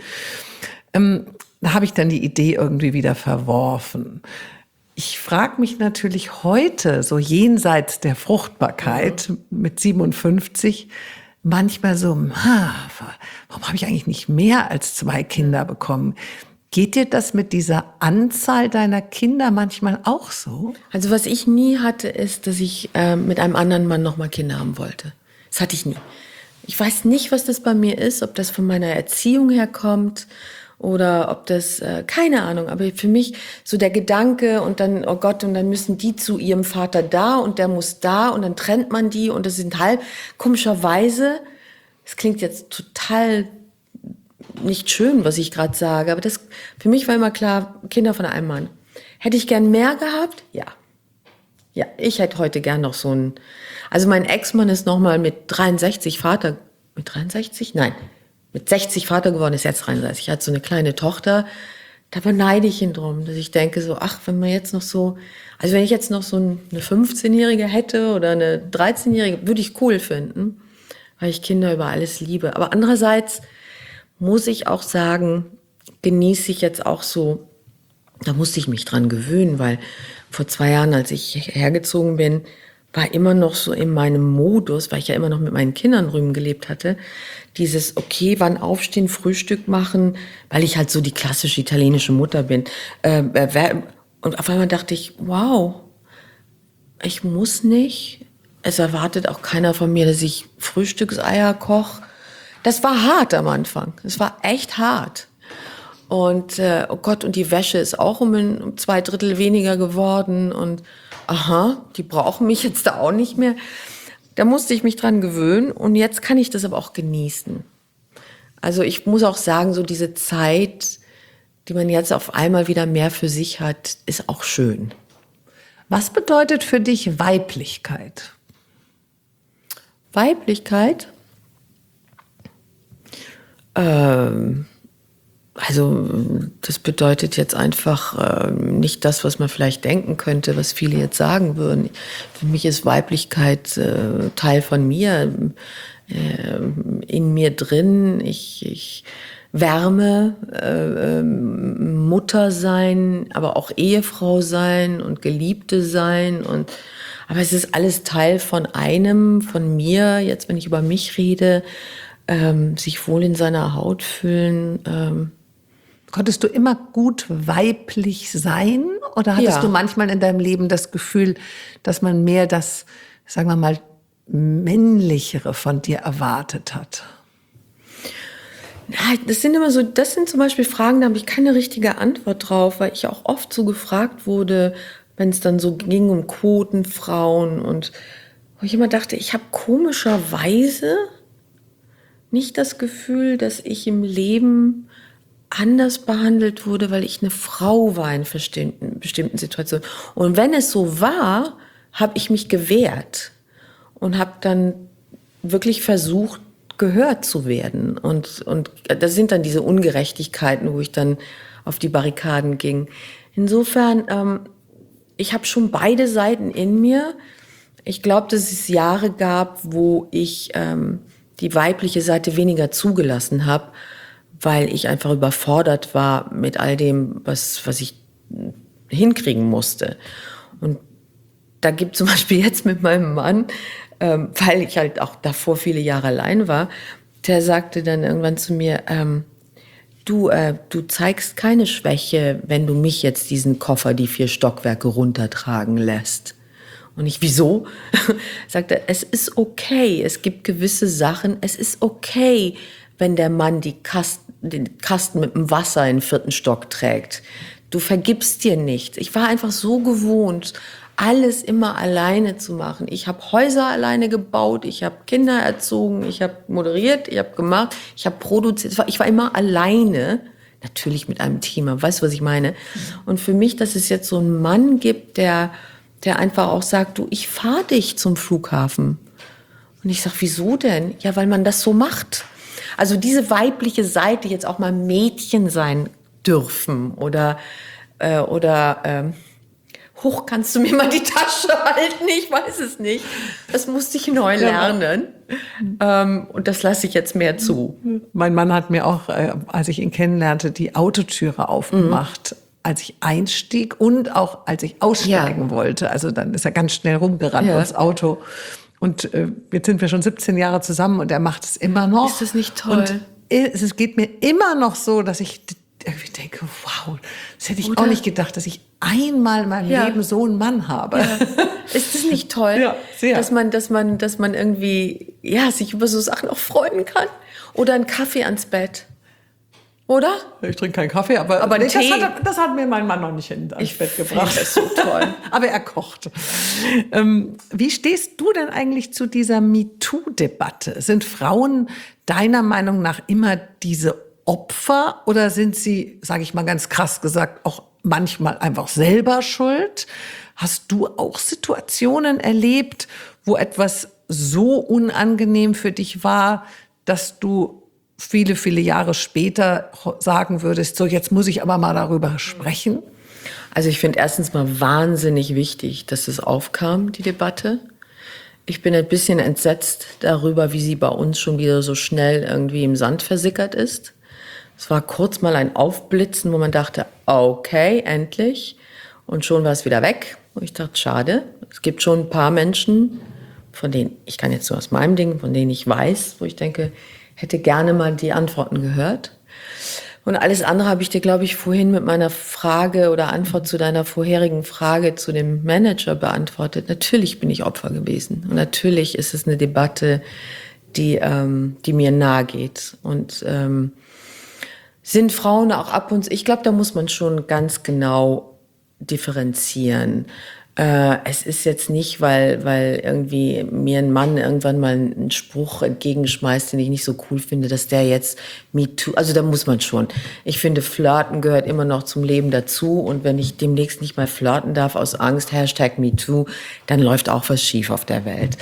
Da habe ich dann die Idee irgendwie wieder verworfen. Ich frage mich natürlich heute, so jenseits der Fruchtbarkeit mit 57, manchmal so, warum habe ich eigentlich nicht mehr als 2 Kinder bekommen? Geht dir das mit dieser Anzahl deiner Kinder manchmal auch so? Also was ich nie hatte, ist, dass ich mit einem anderen Mann nochmal Kinder haben wollte. Das hatte ich nie. Ich weiß nicht, was das bei mir ist, ob das von meiner Erziehung herkommt oder ob das, keine Ahnung, aber für mich so der Gedanke und dann, oh Gott, und dann müssen die zu ihrem Vater da und der muss da und dann trennt man die und das sind komischerweise, das klingt jetzt total nicht schön, was ich gerade sage, aber das für mich war immer klar, Kinder von einem Mann. Hätte ich gern mehr gehabt? Ja. Ja, ich hätte heute gern noch so einen, also mein Ex-Mann ist nochmal mit 63 Vater, mit 63? Nein, mit 60 Vater geworden, ist jetzt 33. Er hat so eine kleine Tochter, da beneide ich ihn drum, dass ich denke so, ach, wenn man jetzt noch so, also wenn ich jetzt noch so eine 15-Jährige hätte oder eine 13-Jährige, würde ich cool finden, weil ich Kinder über alles liebe. Aber andererseits muss ich auch sagen, genieße ich jetzt auch so, da musste ich mich dran gewöhnen, weil vor 2 Jahren, als ich hergezogen bin, war immer noch so in meinem Modus, weil ich ja immer noch mit meinen Kindern drüben gelebt hatte, dieses, okay, wann aufstehen, Frühstück machen, weil ich halt so die klassische italienische Mutter bin. Und auf einmal dachte ich, wow, ich muss nicht, es erwartet auch keiner von mir, dass ich Frühstückseier koche. Das war hart am Anfang, es war echt hart. Und oh Gott, und die Wäsche ist auch um 2/3 weniger geworden und aha, die brauchen mich jetzt da auch nicht mehr. Da musste ich mich dran gewöhnen und jetzt kann ich das aber auch genießen. Also ich muss auch sagen, so diese Zeit, die man jetzt auf einmal wieder mehr für sich hat, ist auch schön. Was bedeutet für dich Weiblichkeit? Weiblichkeit? Also das bedeutet jetzt einfach nicht das, was man vielleicht denken könnte, was viele jetzt sagen würden. Für mich ist Weiblichkeit Teil von mir, in mir drin. Ich Wärme, Mutter sein, aber auch Ehefrau sein und Geliebte sein. Aber es ist alles Teil von mir, jetzt wenn ich über mich rede, sich wohl in seiner Haut fühlen. Konntest du immer gut weiblich sein? Oder hattest du manchmal in deinem Leben das Gefühl, dass man mehr das, sagen wir mal, Männlichere von dir erwartet hat? Das sind zum Beispiel Fragen, da habe ich keine richtige Antwort drauf, weil ich auch oft so gefragt wurde, wenn es dann so ging um Quotenfrauen und wo ich immer dachte, ich habe komischerweise nicht das Gefühl, dass ich im Leben anders behandelt wurde, weil ich eine Frau war in bestimmten Situationen. Und wenn es so war, habe ich mich gewehrt und habe dann wirklich versucht, gehört zu werden. Und das sind dann diese Ungerechtigkeiten, wo ich dann auf die Barrikaden ging. Insofern, ich habe schon beide Seiten in mir. Ich glaube, dass es Jahre gab, wo ich die weibliche Seite weniger zugelassen habe, weil ich einfach überfordert war mit all dem, was ich hinkriegen musste. Und da gibt zum Beispiel jetzt mit meinem Mann, weil ich halt auch davor viele Jahre allein war, der sagte dann irgendwann zu mir, du zeigst keine Schwäche, wenn du mich jetzt diesen Koffer, die 4 Stockwerke runtertragen lässt. Und ich, wieso? Sagt er, es ist okay, es gibt gewisse Sachen, es ist okay, wenn der Mann den Kasten mit dem Wasser in den 4. Stock trägt. Du vergibst dir nichts. Ich war einfach so gewohnt, alles immer alleine zu machen. Ich habe Häuser alleine gebaut, ich habe Kinder erzogen, ich habe moderiert, ich habe gemacht, ich habe produziert. Ich war immer alleine, natürlich mit einem Team, aber weißt du, was ich meine? Und für mich, dass es jetzt so einen Mann gibt, der einfach auch sagt, du, ich fahre dich zum Flughafen. Und ich sag, wieso denn? Ja, weil man das so macht. Also diese weibliche Seite, jetzt auch mal Mädchen sein dürfen oder hoch, kannst du mir mal die Tasche halten? Ich weiß es nicht. Das musste ich neu lernen. Und das lasse ich jetzt mehr zu. Mein Mann hat mir auch, als ich ihn kennenlernte, die Autotüre aufgemacht, als ich einstieg und auch als ich aussteigen wollte. Also dann ist er ganz schnell rumgerannt ins Auto. Und jetzt sind wir schon 17 Jahre zusammen und er macht es immer noch. Ist das nicht toll? Und es geht mir immer noch so, dass ich irgendwie denke, wow, das hätte ich auch nicht gedacht, dass ich einmal in meinem Leben so einen Mann habe. Ja. Ist das nicht toll? Ja, sehr. Dass man irgendwie, sich über so Sachen auch freuen kann? Oder einen Kaffee ans Bett? Oder? Ich trinke keinen Kaffee, aber nee, Tee. Das hat mir mein Mann noch nicht ans Bett gebracht. Das ist so toll. Aber er kocht. Wie stehst du denn eigentlich zu dieser MeToo-Debatte? Sind Frauen deiner Meinung nach immer diese Opfer oder sind sie, sage ich mal ganz krass gesagt, auch manchmal einfach selber schuld? Hast du auch Situationen erlebt, wo etwas so unangenehm für dich war, dass du viele, viele Jahre später sagen würdest, so jetzt muss ich aber mal darüber sprechen? Also ich finde erstens mal wahnsinnig wichtig, dass es aufkam, die Debatte. Ich bin ein bisschen entsetzt darüber, wie sie bei uns schon wieder so schnell irgendwie im Sand versickert ist. Es war kurz mal ein Aufblitzen, wo man dachte, okay, endlich. Und schon war es wieder weg. Und ich dachte, schade. Es gibt schon ein paar Menschen, von denen, ich kann jetzt nur aus meinem Ding, von denen ich weiß, wo ich denke, hätte gerne mal die Antworten gehört. Und alles andere habe ich dir, glaube ich, vorhin mit meiner Frage oder Antwort zu deiner vorherigen Frage zu dem Manager beantwortet. Natürlich bin ich Opfer gewesen. Und natürlich ist es eine Debatte, die mir nahe geht. Und sind Frauen auch ab und zu, ich glaube, da muss man schon ganz genau differenzieren. Es ist jetzt nicht, weil irgendwie mir ein Mann irgendwann mal einen Spruch entgegenschmeißt, den ich nicht so cool finde, dass der jetzt MeToo, also da muss man schon. Ich finde, Flirten gehört immer noch zum Leben dazu und wenn ich demnächst nicht mal flirten darf aus Angst, #MeToo, dann läuft auch was schief auf der Welt.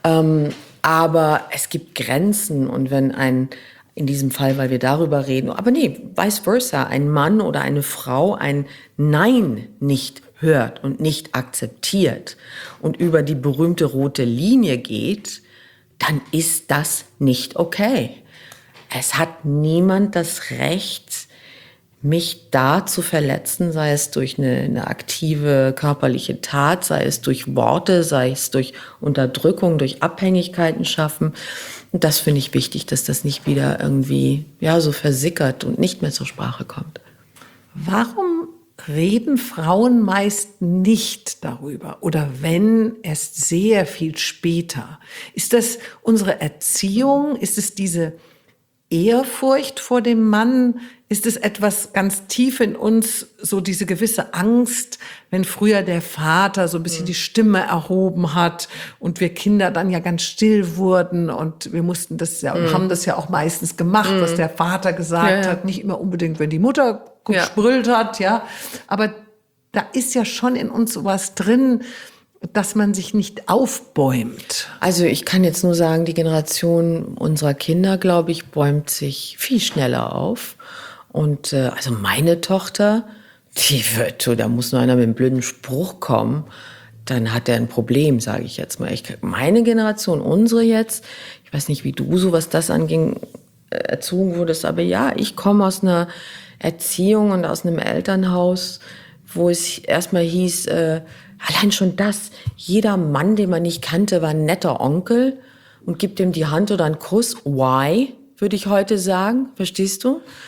Aber es gibt Grenzen und wenn in diesem Fall, weil wir darüber reden, aber nee, vice versa, ein Mann oder eine Frau ein Nein nicht hört und nicht akzeptiert und über die berühmte rote Linie geht, dann ist das nicht okay. Es hat niemand das Recht, mich da zu verletzen, sei es durch eine aktive körperliche Tat, sei es durch Worte, sei es durch Unterdrückung, durch Abhängigkeiten schaffen. Und das finde ich wichtig, dass das nicht wieder irgendwie so versickert und nicht mehr zur Sprache kommt. Warum reden Frauen meist nicht darüber oder wenn, erst sehr viel später? Ist das unsere Erziehung? Ist es diese Ehrfurcht vor dem Mann? Ist es etwas ganz tief in uns, so diese gewisse Angst, wenn früher der Vater so ein bisschen die Stimme erhoben hat und wir Kinder dann ja ganz still wurden und wir mussten das ja und haben das ja auch meistens gemacht, was der Vater gesagt hat, nicht immer unbedingt, wenn die Mutter gesbrüllt hat, aber da ist ja schon in uns sowas drin, dass man sich nicht aufbäumt. Also ich kann jetzt nur sagen, die Generation unserer Kinder, glaube ich, bäumt sich viel schneller auf. Und also meine Tochter, da muss nur einer mit einem blöden Spruch kommen, dann hat er ein Problem, sage ich jetzt mal. Meine Generation, unsere jetzt, ich weiß nicht, wie du so, was das anging, erzogen wurdest, aber ich komme aus einer Erziehung und aus einem Elternhaus, wo es erstmal hieß, allein schon das, jeder Mann, den man nicht kannte, war ein netter Onkel und gibt ihm die Hand oder einen Kuss. Why, würde ich heute sagen, verstehst du?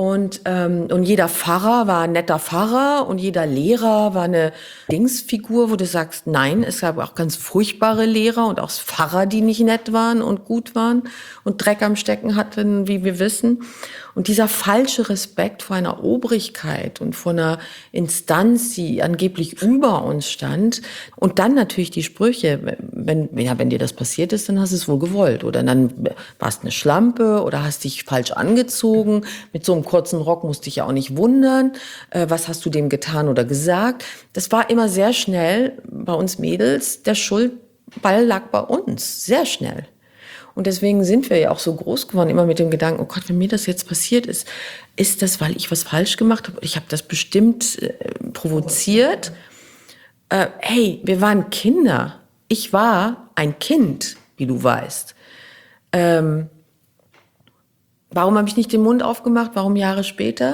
Und jeder Pfarrer war ein netter Pfarrer und jeder Lehrer war eine Dingsfigur, wo du sagst, nein, es gab auch ganz furchtbare Lehrer und auch Pfarrer, die nicht nett waren und gut waren und Dreck am Stecken hatten, wie wir wissen. Und dieser falsche Respekt vor einer Obrigkeit und vor einer Instanz, die angeblich über uns stand. Und dann natürlich die Sprüche, wenn dir das passiert ist, dann hast du es wohl gewollt. Oder dann warst eine Schlampe oder hast dich falsch angezogen. Mit so einem kurzen Rock musst dich ja auch nicht wundern. Was hast du dem getan oder gesagt? Das war immer sehr schnell bei uns Mädels. Der Schuldball lag bei uns, sehr schnell. Und deswegen sind wir ja auch so groß geworden, immer mit dem Gedanken, oh Gott, wenn mir das jetzt passiert ist, ist das, weil ich was falsch gemacht habe? Ich habe das bestimmt provoziert. Hey, wir waren Kinder. Ich war ein Kind, wie du weißt. Warum habe ich nicht den Mund aufgemacht? Warum Jahre später?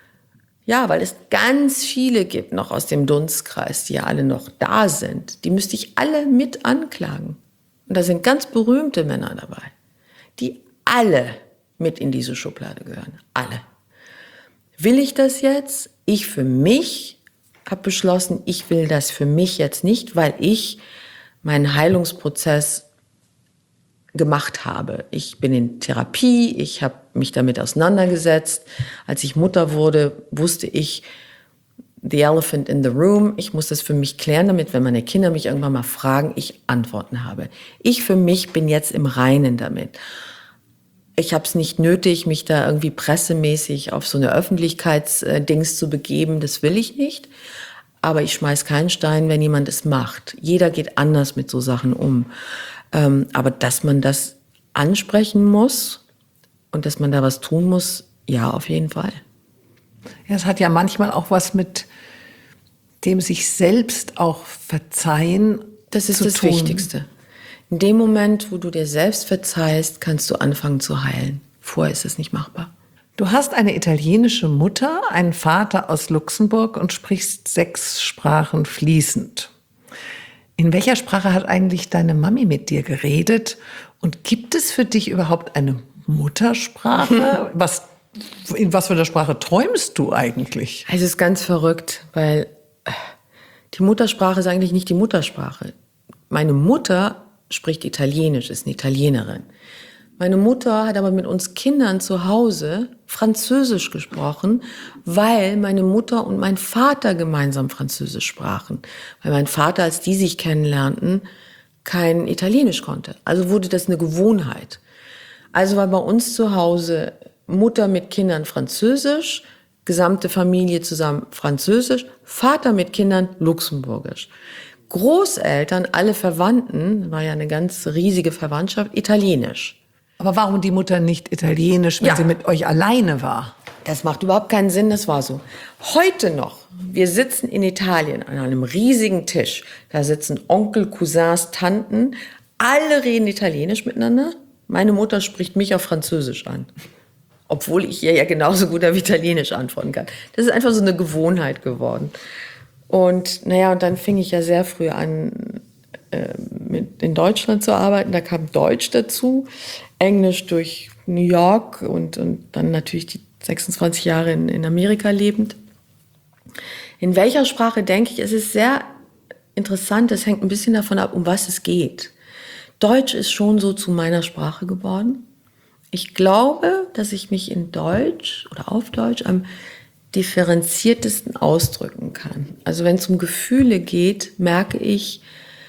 Ja, weil es ganz viele gibt noch aus dem Dunstkreis, die ja alle noch da sind. Die müsste ich alle mit anklagen. Und da sind ganz berühmte Männer dabei, die alle mit in diese Schublade gehören. Alle. Will ich das jetzt? Ich für mich habe beschlossen, ich will das für mich jetzt nicht, weil ich meinen Heilungsprozess gemacht habe. Ich bin in Therapie, ich habe mich damit auseinandergesetzt. Als ich Mutter wurde, wusste ich, the elephant in the room. Ich muss das für mich klären, damit, wenn meine Kinder mich irgendwann mal fragen, ich Antworten habe. Ich für mich bin jetzt im Reinen damit. Ich habe es nicht nötig, mich da irgendwie pressemäßig auf so eine Öffentlichkeitsdings zu begeben. Das will ich nicht. Aber ich schmeiß keinen Stein, wenn jemand es macht. Jeder geht anders mit so Sachen um. Aber dass man das ansprechen muss und dass man da was tun muss, ja, auf jeden Fall. Ja, es hat ja manchmal auch was mit dem sich selbst auch verzeihen. Das ist das Wichtigste. In dem Moment, wo du dir selbst verzeihst, kannst du anfangen zu heilen. Vorher ist es nicht machbar. Du hast eine italienische Mutter, einen Vater aus Luxemburg und sprichst 6 Sprachen fließend. In welcher Sprache hat eigentlich deine Mami mit dir geredet? Und gibt es für dich überhaupt eine Muttersprache? In was für einer Sprache träumst du eigentlich? Es ist ganz verrückt, weil die Muttersprache ist eigentlich nicht die Muttersprache. Meine Mutter spricht Italienisch, ist eine Italienerin. Meine Mutter hat aber mit uns Kindern zu Hause Französisch gesprochen, weil meine Mutter und mein Vater gemeinsam Französisch sprachen. Weil mein Vater, als die sich kennenlernten, kein Italienisch konnte. Also wurde das eine Gewohnheit. Also war bei uns zu Hause Mutter mit Kindern Französisch, gesamte Familie zusammen Französisch, Vater mit Kindern Luxemburgisch. Großeltern, alle Verwandten, war ja eine ganz riesige Verwandtschaft, Italienisch. Aber warum die Mutter nicht Italienisch, wenn sie mit euch alleine war? Das macht überhaupt keinen Sinn, das war so. Heute noch, wir sitzen in Italien an einem riesigen Tisch. Da sitzen Onkel, Cousins, Tanten, alle reden Italienisch miteinander. Meine Mutter spricht mich auf Französisch an. Obwohl ich ihr ja genauso gut auf Italienisch antworten kann. Das ist einfach so eine Gewohnheit geworden. Und und dann fing ich ja sehr früh an, in Deutschland zu arbeiten. Da kam Deutsch dazu, Englisch durch New York und dann natürlich die 26 Jahre in Amerika lebend. In welcher Sprache denke ich, es ist sehr interessant, es hängt ein bisschen davon ab, um was es geht. Deutsch ist schon so zu meiner Sprache geworden. Ich glaube, dass ich mich in Deutsch oder auf Deutsch am differenziertesten ausdrücken kann. Also wenn es um Gefühle geht, merke ich,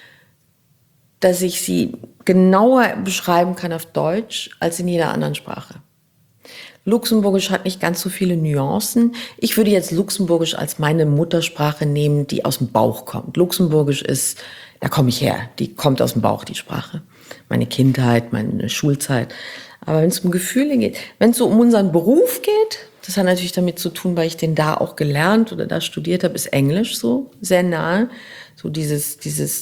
dass ich sie genauer beschreiben kann auf Deutsch als in jeder anderen Sprache. Luxemburgisch hat nicht ganz so viele Nuancen. Ich würde jetzt Luxemburgisch als meine Muttersprache nehmen, die aus dem Bauch kommt. Luxemburgisch ist, da komme ich her, die kommt aus dem Bauch, die Sprache. Meine Kindheit, meine Schulzeit. Aber wenn es um Gefühle geht, wenn es so um unseren Beruf geht, das hat natürlich damit zu tun, weil ich den da auch gelernt oder da studiert habe, ist Englisch so sehr nahe. So dieses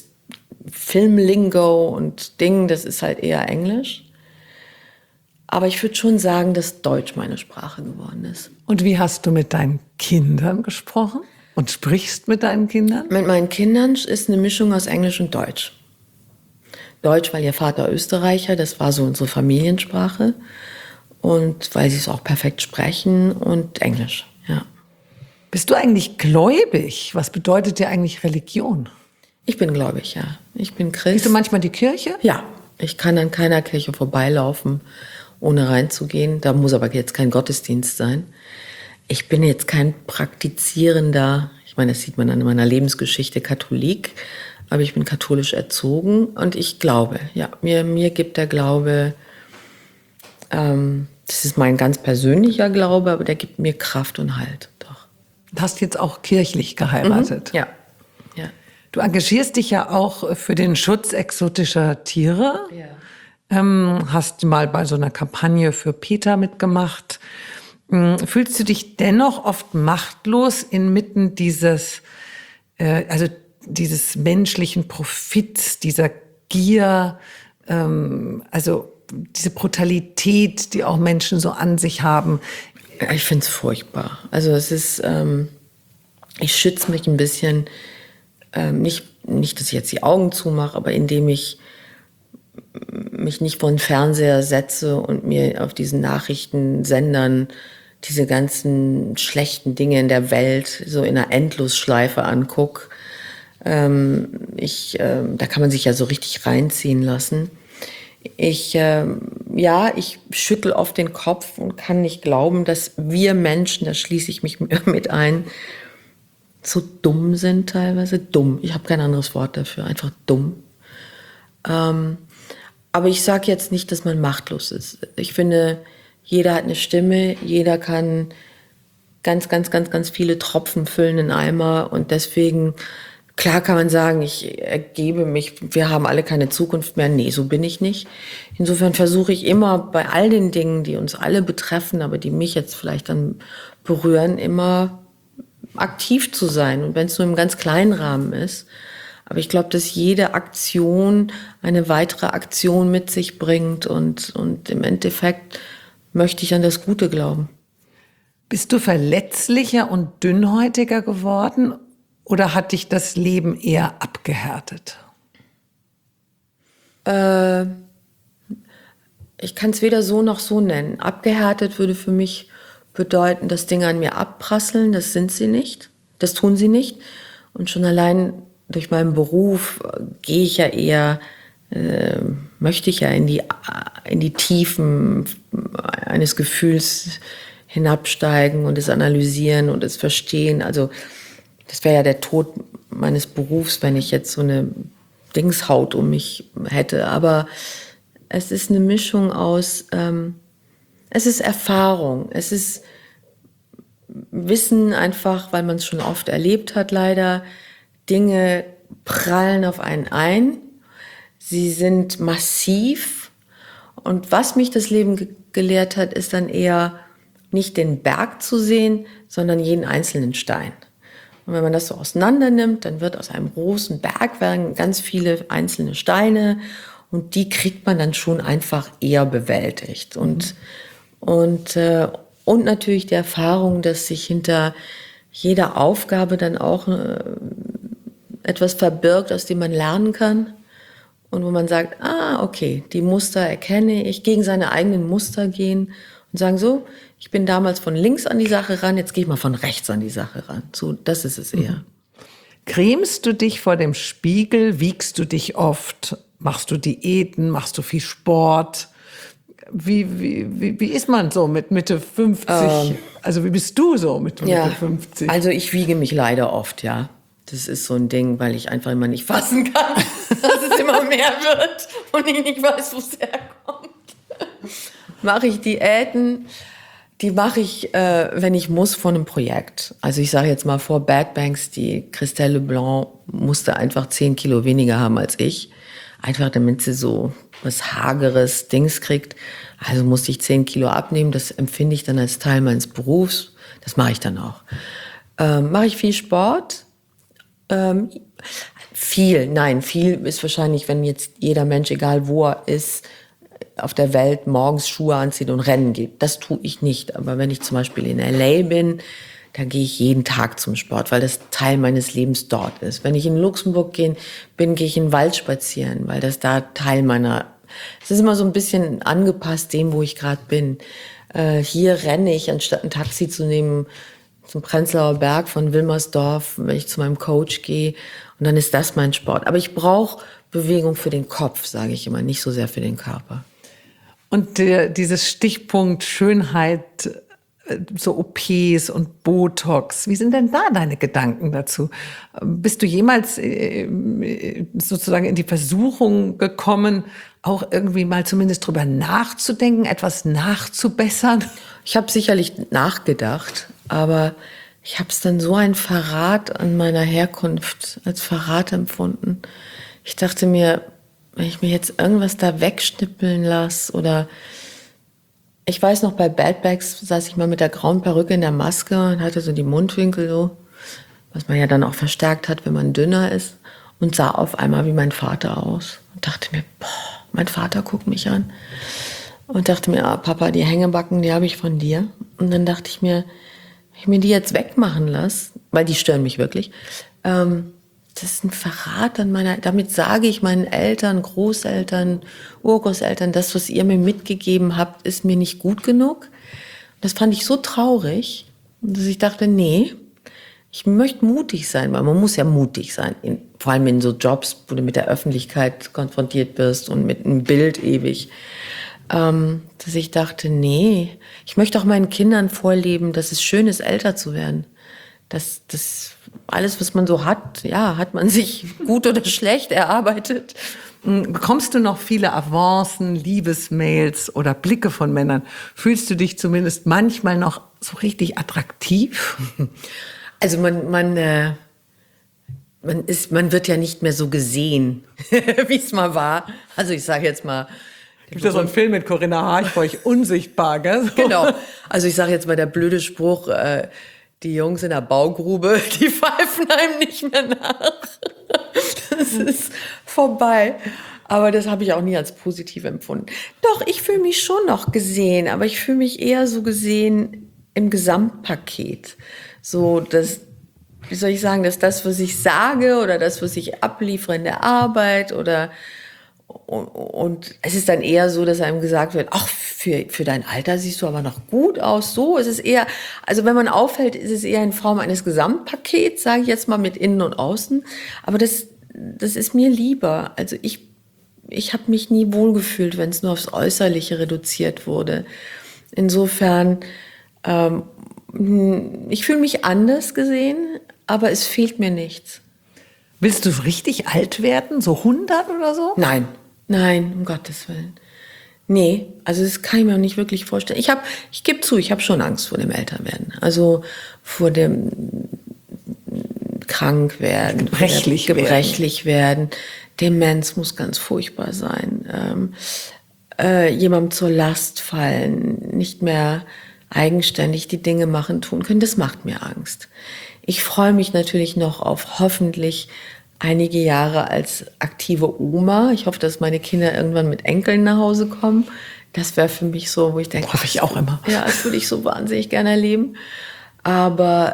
Filmlingo und Ding, das ist halt eher Englisch. Aber ich würde schon sagen, dass Deutsch meine Sprache geworden ist. Und wie hast du mit deinen Kindern gesprochen? Und sprichst mit deinen Kindern? Mit meinen Kindern ist eine Mischung aus Englisch und Deutsch. Deutsch, weil ihr Vater Österreicher, das war so unsere Familiensprache. und weil sie es auch perfekt sprechen und Englisch, ja. Bist du eigentlich gläubig? Was bedeutet dir eigentlich Religion? Ich bin gläubig, ja. Ich bin Christ. Gehst du manchmal in die Kirche? Ja, ich kann an keiner Kirche vorbeilaufen, ohne reinzugehen. Da muss aber jetzt kein Gottesdienst sein. Ich bin jetzt kein praktizierender, ich meine, das sieht man an meiner Lebensgeschichte, Katholik, aber ich bin katholisch erzogen und ich glaube, ja, mir gibt der Glaube, das ist mein ganz persönlicher Glaube, aber der gibt mir Kraft und Halt, doch. Du hast jetzt auch kirchlich geheiratet. Ja, ja. Du engagierst dich ja auch für den Schutz exotischer Tiere. Ja. Hast mal bei so einer Kampagne für PETA mitgemacht. Fühlst du dich dennoch oft machtlos inmitten dieses menschlichen Profits, dieser Gier, also diese Brutalität, die auch Menschen so an sich haben? Ich finde es furchtbar. Also es ist, ich schütze mich ein bisschen, nicht, dass ich jetzt die Augen zumache, aber indem ich mich nicht vor den Fernseher setze und mir auf diesen Nachrichtensendern diese ganzen schlechten Dinge in der Welt so in einer Endlosschleife angucke. Da kann man sich ja so richtig reinziehen lassen. Ich schüttel oft den Kopf und kann nicht glauben, dass wir Menschen, da schließe ich mich mit ein, so dumm sind teilweise. Dumm, ich habe kein anderes Wort dafür, einfach dumm. Aber ich sage jetzt nicht, dass man machtlos ist. Ich finde, jeder hat eine Stimme, jeder kann ganz, ganz, ganz, ganz viele Tropfen füllen in Eimer und deswegen, klar kann man sagen, ich ergebe mich, wir haben alle keine Zukunft mehr. Nee, so bin ich nicht. Insofern versuche ich immer bei all den Dingen, die uns alle betreffen, aber die mich jetzt vielleicht dann berühren, immer aktiv zu sein. Und wenn es nur im ganz kleinen Rahmen ist. Aber ich glaube, dass jede Aktion eine weitere Aktion mit sich bringt und im Endeffekt möchte ich an das Gute glauben. Bist du verletzlicher und dünnhäutiger geworden oder hat dich das Leben eher abgehärtet? Ich kann es weder so noch so nennen. Abgehärtet würde für mich bedeuten, dass Dinge an mir abprasseln. Das sind sie nicht. Das tun sie nicht. Und schon allein durch meinen Beruf gehe ich ja eher, möchte ich ja in die Tiefen eines Gefühls hinabsteigen und es analysieren und es verstehen. Also das wäre ja der Tod meines Berufs, wenn ich jetzt so eine Dingshaut um mich hätte. Aber es ist eine Mischung aus, es ist Erfahrung, es ist Wissen einfach, weil man es schon oft erlebt hat leider. Dinge prallen auf einen ein, sie sind massiv und was mich das Leben gelehrt hat, ist dann eher nicht den Berg zu sehen, sondern jeden einzelnen Stein. Und wenn man das so auseinander nimmt, dann wird aus einem großen Berg werden ganz viele einzelne Steine und die kriegt man dann schon einfach eher bewältigt. Und natürlich die Erfahrung, dass sich hinter jeder Aufgabe dann auch etwas verbirgt, aus dem man lernen kann und wo man sagt, okay, die Muster erkenne ich, gegen seine eigenen Muster gehen und sagen so, ich bin damals von links an die Sache ran, jetzt gehe ich mal von rechts an die Sache ran. So, das ist es eher. Cremst du dich vor dem Spiegel? Wiegst du dich oft? Machst du Diäten? Machst du viel Sport? Wie ist man so mit Mitte 50? Also wie bist du so mit Mitte 50? Also ich wiege mich leider oft, ja. Das ist so ein Ding, weil ich einfach immer nicht fassen kann, dass es immer mehr wird und ich nicht weiß, wo es herkommt. Mache ich Diäten, die mache ich, wenn ich muss, von einem Projekt. Also ich sage jetzt mal vor Bad Banks, die Christelle Leblanc musste einfach 10 Kilo weniger haben als ich. Einfach damit sie so was hageres Dings kriegt. Also musste ich 10 Kilo abnehmen. Das empfinde ich dann als Teil meines Berufs. Das mache ich dann auch. Mache ich viel Sport? Viel ist wahrscheinlich, wenn jetzt jeder Mensch, egal wo er ist, auf der Welt morgens Schuhe anzieht und rennen geht. Das tue ich nicht. Aber wenn ich zum Beispiel in LA bin, da gehe ich jeden Tag zum Sport, weil das Teil meines Lebens dort ist. Wenn ich in Luxemburg gehe ich in den Wald spazieren, weil das da Teil meiner Es ist immer so ein bisschen angepasst dem, wo ich gerade bin. Hier renne ich, anstatt ein Taxi zu nehmen, zum Prenzlauer Berg von Wilmersdorf, wenn ich zu meinem Coach gehe. Und dann ist das mein Sport. Aber ich brauche Bewegung für den Kopf, sage ich immer, nicht so sehr für den Körper. Und dieses Stichpunkt Schönheit, so OPs und Botox, wie sind denn da deine Gedanken dazu? Bist du jemals sozusagen in die Versuchung gekommen, auch irgendwie mal zumindest drüber nachzudenken, etwas nachzubessern? Ich habe sicherlich nachgedacht, aber ich habe es dann so ein Verrat an meiner Herkunft als Verrat empfunden. Ich dachte mir, wenn ich mir jetzt irgendwas da wegschnippeln lasse oder ich weiß noch, bei Bad Bags saß ich mal mit der grauen Perücke in der Maske und hatte so die Mundwinkel so, was man ja dann auch verstärkt hat, wenn man dünner ist und sah auf einmal wie mein Vater aus und dachte mir, boah, mein Vater guckt mich an und dachte mir, Papa, die Hängebacken, die habe ich von dir. Und dann dachte ich mir, wenn ich mir die jetzt wegmachen lasse, weil die stören mich wirklich, das ist ein Verrat an damit sage ich meinen Eltern, Großeltern, Urgroßeltern, das, was ihr mir mitgegeben habt, ist mir nicht gut genug. Das fand ich so traurig, dass ich dachte, nee, ich möchte mutig sein, weil man muss ja mutig sein, vor allem in so Jobs, wo du mit der Öffentlichkeit konfrontiert wirst und mit einem Bild ewig, dass ich dachte, nee, ich möchte auch meinen Kindern vorleben, dass es schön ist, älter zu werden. Das alles, was man so hat, ja, hat man sich gut oder schlecht erarbeitet. Bekommst du noch viele Avancen, Liebesmails oder Blicke von Männern? Fühlst du dich zumindest manchmal noch so richtig attraktiv? Also man wird ja nicht mehr so gesehen, wie es mal war. Also ich sage jetzt mal. Gibt es so einen Film mit Corinna Harchbeuch, Unsichtbar, gell? So. Genau. Also ich sage jetzt mal der blöde Spruch, die Jungs in der Baugrube, die pfeifen einem nicht mehr nach. Das ist vorbei. Aber das habe ich auch nie als positiv empfunden. Doch, ich fühle mich schon noch gesehen, aber ich fühle mich eher so gesehen im Gesamtpaket. So, wie soll ich sagen, dass das, was ich sage oder das, was ich abliefere in der Arbeit und es ist dann eher so, dass einem gesagt wird, ach, für dein Alter siehst du aber noch gut aus. So ist es eher, also wenn man auffällt, ist es eher in Form eines Gesamtpakets, sage ich jetzt mal mit Innen und Außen. Aber das ist mir lieber. Also ich habe mich nie wohlgefühlt, wenn es nur aufs Äußerliche reduziert wurde. Insofern, ich fühle mich anders gesehen, aber es fehlt mir nichts. Willst du richtig alt werden? So 100 oder so? Nein, um Gottes Willen. Nee, also das kann ich mir auch nicht wirklich vorstellen. Ich gebe zu, ich habe schon Angst vor dem Älterwerden. Also vor dem Krankwerden, gebrechlich werden. Demenz muss ganz furchtbar sein. Jemandem zur Last fallen, nicht mehr eigenständig die Dinge machen, tun können, das macht mir Angst. Ich freue mich natürlich noch auf hoffentlich einige Jahre als aktive Oma. Ich hoffe, dass meine Kinder irgendwann mit Enkeln nach Hause kommen. Das wäre für mich so, wo ich denke, hoffe ich auch immer. Ja, das würde ich so wahnsinnig gerne erleben. Aber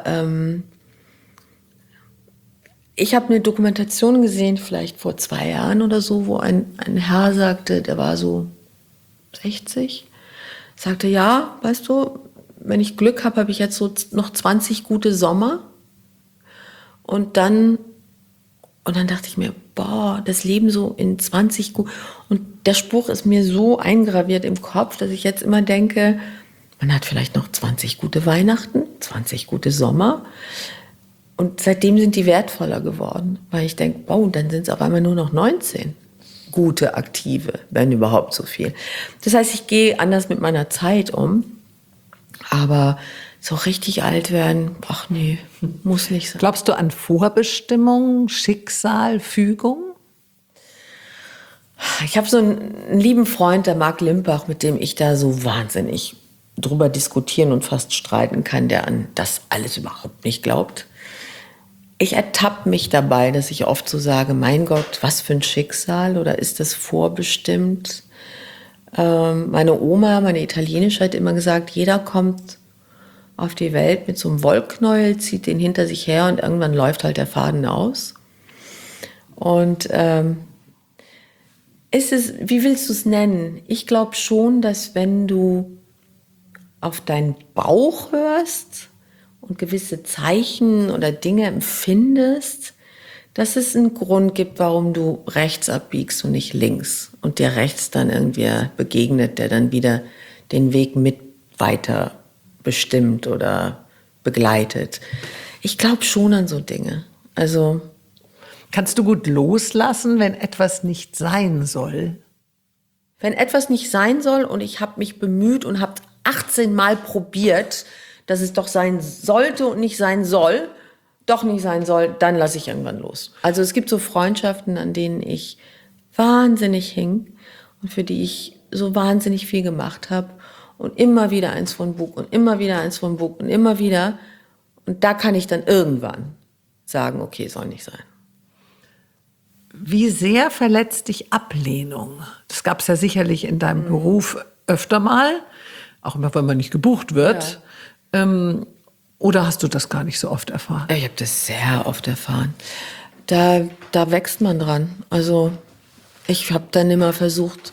ich habe eine Dokumentation gesehen, vielleicht vor 2 Jahren oder so, wo ein Herr sagte, der war so 60, sagte, ja, weißt du, wenn ich Glück habe, habe ich jetzt so noch 20 gute Sommer. Und dann dachte ich mir, boah, das Leben so in 20 gut. Und der Spruch ist mir so eingraviert im Kopf, dass ich jetzt immer denke, man hat vielleicht noch 20 gute Weihnachten, 20 gute Sommer. Und seitdem sind die wertvoller geworden, weil ich denke, wow, dann sind es auf einmal nur noch 19 gute, aktive, wenn überhaupt so viel. Das heißt, ich gehe anders mit meiner Zeit um, aber so richtig alt werden, ach nee, muss nicht sein. Glaubst du an Vorbestimmung, Schicksal, Fügung? Ich habe so einen lieben Freund, der Marc Limpach, mit dem ich da so wahnsinnig drüber diskutieren und fast streiten kann, der an das alles überhaupt nicht glaubt. Ich ertappe mich dabei, dass ich oft so sage, mein Gott, was für ein Schicksal oder ist das vorbestimmt? Meine Oma, meine Italienische, hat immer gesagt, jeder kommt auf die Welt mit so einem Wollknäuel, zieht den hinter sich her und irgendwann läuft halt der Faden aus. Und wie willst du es nennen? Ich glaube schon, dass wenn du auf deinen Bauch hörst und gewisse Zeichen oder Dinge empfindest, dass es einen Grund gibt, warum du rechts abbiegst und nicht links und dir rechts dann irgendwie begegnet, der dann wieder den Weg mit weiter bestimmt oder begleitet. Ich glaube schon an so Dinge. Also Kannst du gut loslassen, wenn etwas nicht sein soll? wenn etwas nicht sein soll und ich habe mich bemüht und habe 18 Mal probiert, dass es doch sein sollte und nicht sein soll, doch nicht sein soll, dann lasse ich irgendwann los. Also es gibt so Freundschaften, an denen ich wahnsinnig hing und für die ich so wahnsinnig viel gemacht habe und immer wieder eins von Bug und immer wieder eins von Bug und immer wieder. Und da kann ich dann irgendwann sagen, okay, soll nicht sein. Wie sehr verletzt dich Ablehnung? Das gab es ja sicherlich in deinem Beruf öfter mal, auch immer, wenn man nicht gebucht wird. Oder hast du das gar nicht so oft erfahren? Ich habe das sehr oft erfahren. Da wächst man dran. Also ich habe dann immer versucht,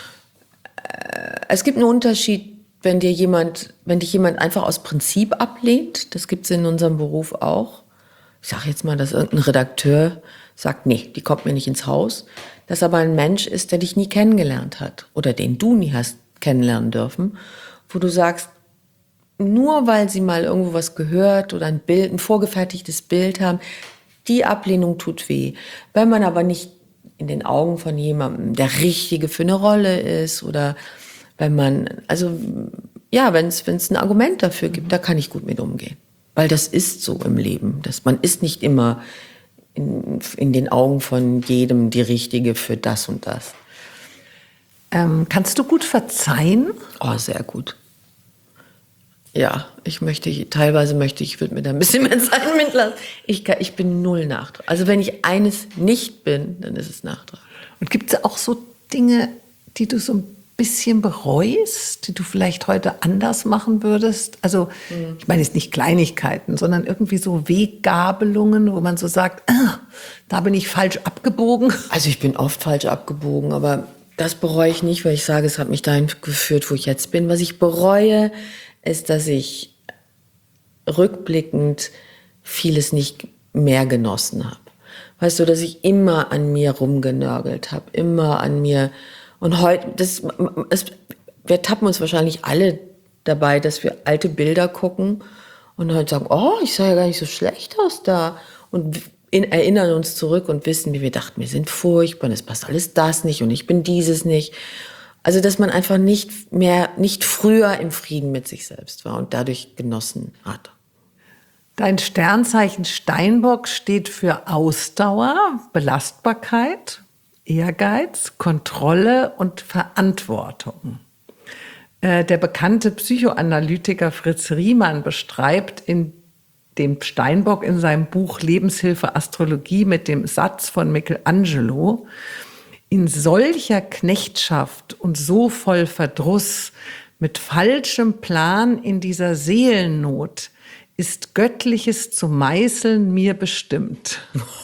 es gibt einen Unterschied, wenn dich jemand einfach aus Prinzip ablehnt. Das gibt es in unserem Beruf auch. Ich sage jetzt mal, dass irgendein Redakteur sagt, nee, die kommt mir nicht ins Haus. Dass aber ein Mensch ist, der dich nie kennengelernt hat oder den du nie hast kennenlernen dürfen, wo du sagst, nur weil sie mal irgendwo was gehört oder ein Bild, ein vorgefertigtes Bild haben, die Ablehnung tut weh. Wenn man aber nicht in den Augen von jemandem der Richtige für eine Rolle ist oder wenn man, also ja, wenn es ein Argument dafür gibt, da kann ich gut mit umgehen. Weil das ist so im Leben. Man ist nicht immer in den Augen von jedem die Richtige für das und das. Kannst du gut verzeihen? Oh, sehr gut. Ja, teilweise ich würde mir da ein bisschen mehr Zeit mitlassen. Ich bin null Nachtrag. Also wenn ich eines nicht bin, dann ist es Nachtrag. Und gibt es auch so Dinge, die du so ein bisschen bereust, die du vielleicht heute anders machen würdest? Also ich meine jetzt nicht Kleinigkeiten, sondern irgendwie so Weggabelungen, wo man so sagt, da bin ich falsch abgebogen. Also ich bin oft falsch abgebogen, aber das bereue ich nicht, weil ich sage, es hat mich dahin geführt, wo ich jetzt bin. Was ich bereue, ist, dass ich rückblickend vieles nicht mehr genossen habe. Weißt du, dass ich immer an mir rumgenörgelt habe, immer an mir. Und heute, wir tappen uns wahrscheinlich alle dabei, dass wir alte Bilder gucken und heute sagen, oh, ich sah ja gar nicht so schlecht aus da. Und erinnern uns zurück und wissen, wie wir dachten, wir sind furchtbar, und es passt alles das nicht und ich bin dieses nicht. Also, dass man einfach nicht früher im Frieden mit sich selbst war und dadurch genossen hat. Dein Sternzeichen Steinbock steht für Ausdauer, Belastbarkeit, Ehrgeiz, Kontrolle und Verantwortung. Der bekannte Psychoanalytiker Fritz Riemann beschreibt in dem Steinbock in seinem Buch Lebenshilfe Astrologie mit dem Satz von Michelangelo: In solcher Knechtschaft und so voll Verdruss, mit falschem Plan in dieser Seelennot, ist Göttliches zu meißeln mir bestimmt.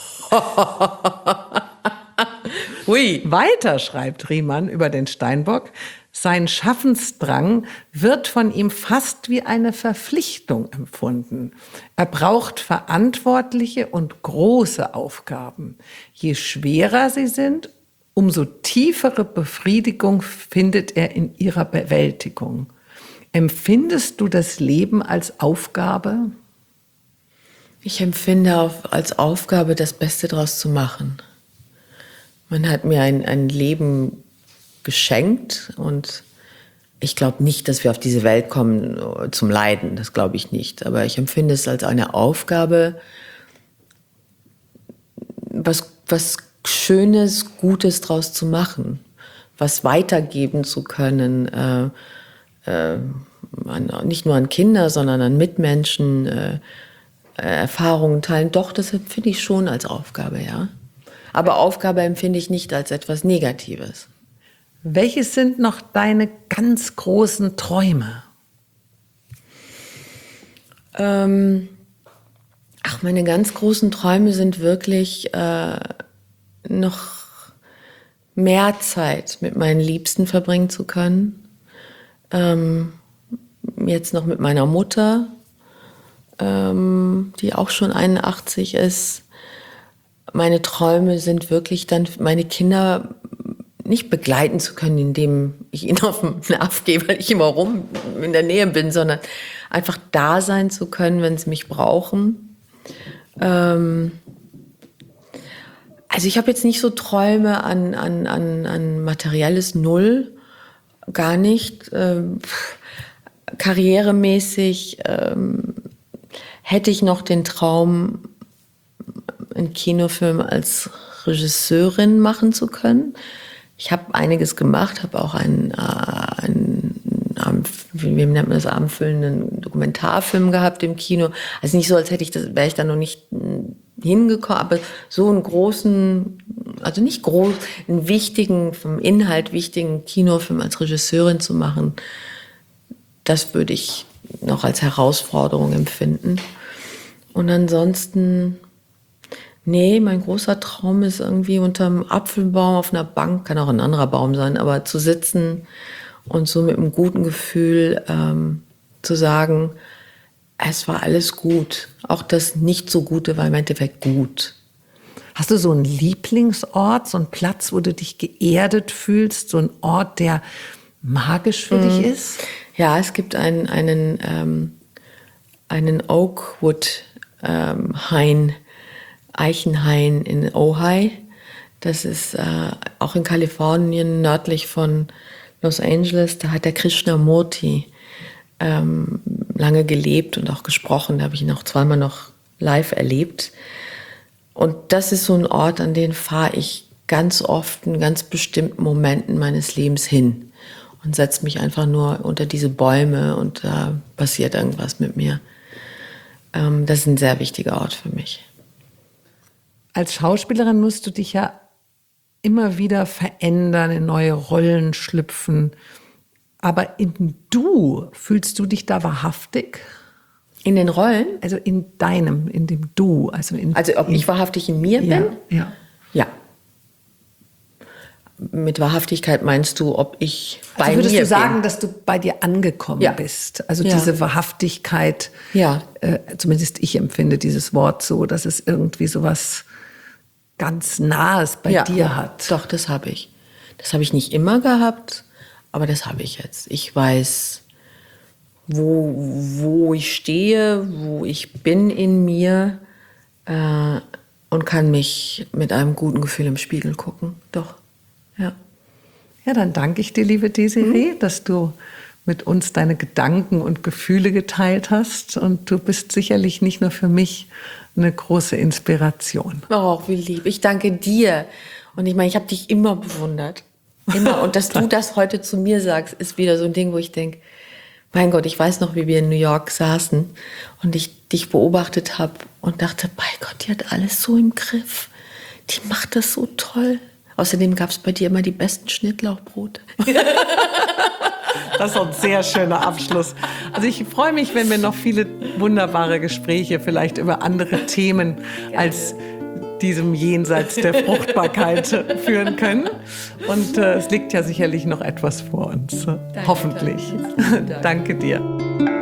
Hui. Weiter schreibt Riemann über den Steinbock: Sein Schaffensdrang wird von ihm fast wie eine Verpflichtung empfunden. Er braucht verantwortliche und große Aufgaben. Je schwerer sie sind, umso tiefere Befriedigung findet er in ihrer Bewältigung. Empfindest du das Leben als Aufgabe? Ich empfinde als Aufgabe, das Beste draus zu machen. Man hat mir ein Leben geschenkt und ich glaube nicht, dass wir auf diese Welt kommen zum Leiden. Das glaube ich nicht. Aber ich empfinde es als eine Aufgabe, was Schönes, Gutes draus zu machen, was weitergeben zu können, nicht nur an Kinder, sondern an Mitmenschen, Erfahrungen teilen. Doch, das empfinde ich schon als Aufgabe, ja. Aber Aufgabe empfinde ich nicht als etwas Negatives. Welches sind noch deine ganz großen Träume? Meine ganz großen Träume sind wirklich noch mehr Zeit mit meinen Liebsten verbringen zu können. Jetzt noch mit meiner Mutter, die auch schon 81 ist. Meine Träume sind wirklich dann, meine Kinder nicht begleiten zu können, indem ich ihnen auf den Nerv gehe, weil ich immer rum in der Nähe bin, sondern einfach da sein zu können, wenn sie mich brauchen. Also ich habe jetzt nicht so Träume an materielles Null, gar nicht. Karrieremäßig hätte ich noch den Traum, einen Kinofilm als Regisseurin machen zu können. Ich habe einiges gemacht, habe auch einen wie nennt man das, abendfüllenden Dokumentarfilm gehabt im Kino. Also nicht so, als wäre ich da noch nicht hingekommen, aber so einen großen, also nicht groß, einen wichtigen, vom Inhalt wichtigen Kinofilm als Regisseurin zu machen, das würde ich noch als Herausforderung empfinden. Und ansonsten, nee, mein großer Traum ist irgendwie unterm Apfelbaum auf einer Bank, kann auch ein anderer Baum sein, aber zu sitzen und so mit einem guten Gefühl zu sagen, es war alles gut. Auch das Nicht-so-Gute war im Endeffekt gut. Hast du so einen Lieblingsort, so einen Platz, wo du dich geerdet fühlst, so einen Ort, der magisch für dich ist? Ja, es gibt einen Oakwood-Hain, Eichenhain in Ojai. Das ist auch in Kalifornien, nördlich von Los Angeles. Da hat der Krishnamurti lange gelebt und auch gesprochen. Da habe ich ihn auch zweimal noch live erlebt. Und das ist so ein Ort, an den fahre ich ganz oft in ganz bestimmten Momenten meines Lebens hin und setze mich einfach nur unter diese Bäume und da passiert irgendwas mit mir. Das ist ein sehr wichtiger Ort für mich. Als Schauspielerin musst du dich ja immer wieder verändern, in neue Rollen schlüpfen. Aber in Du, fühlst du dich da wahrhaftig? In den Rollen? Also in dem Du. Also ob ich wahrhaftig in mir bin? Ja. Ja. Mit Wahrhaftigkeit meinst du, ob ich bei mir bin? Würdest du sagen, dass du bei dir angekommen bist? Also diese Wahrhaftigkeit, zumindest ich empfinde dieses Wort so, dass es irgendwie sowas ganz Nahes bei dir hat. Doch, das habe ich. Das habe ich nicht immer gehabt, aber das habe ich jetzt. Ich weiß, wo ich stehe, wo ich bin in mir und kann mich mit einem guten Gefühl im Spiegel gucken. Doch, ja. Ja, dann danke ich dir, liebe Desiree, dass du mit uns deine Gedanken und Gefühle geteilt hast. Und du bist sicherlich nicht nur für mich eine große Inspiration. Oh, wie lieb. Ich danke dir. Und ich meine, ich habe dich immer bewundert. Immer. Und dass du das heute zu mir sagst, ist wieder so ein Ding, wo ich denke, mein Gott, ich weiß noch, wie wir in New York saßen und ich dich beobachtet habe und dachte, bei Gott, die hat alles so im Griff. Die macht das so toll. Außerdem gab es bei dir immer die besten Schnittlauchbrote. Das ist ein sehr schöner Abschluss. Also ich freue mich, wenn wir noch viele wunderbare Gespräche vielleicht über andere Themen als diesem Jenseits der Fruchtbarkeit führen können. Und es liegt ja sicherlich noch etwas vor uns. Hoffentlich. Danke dir.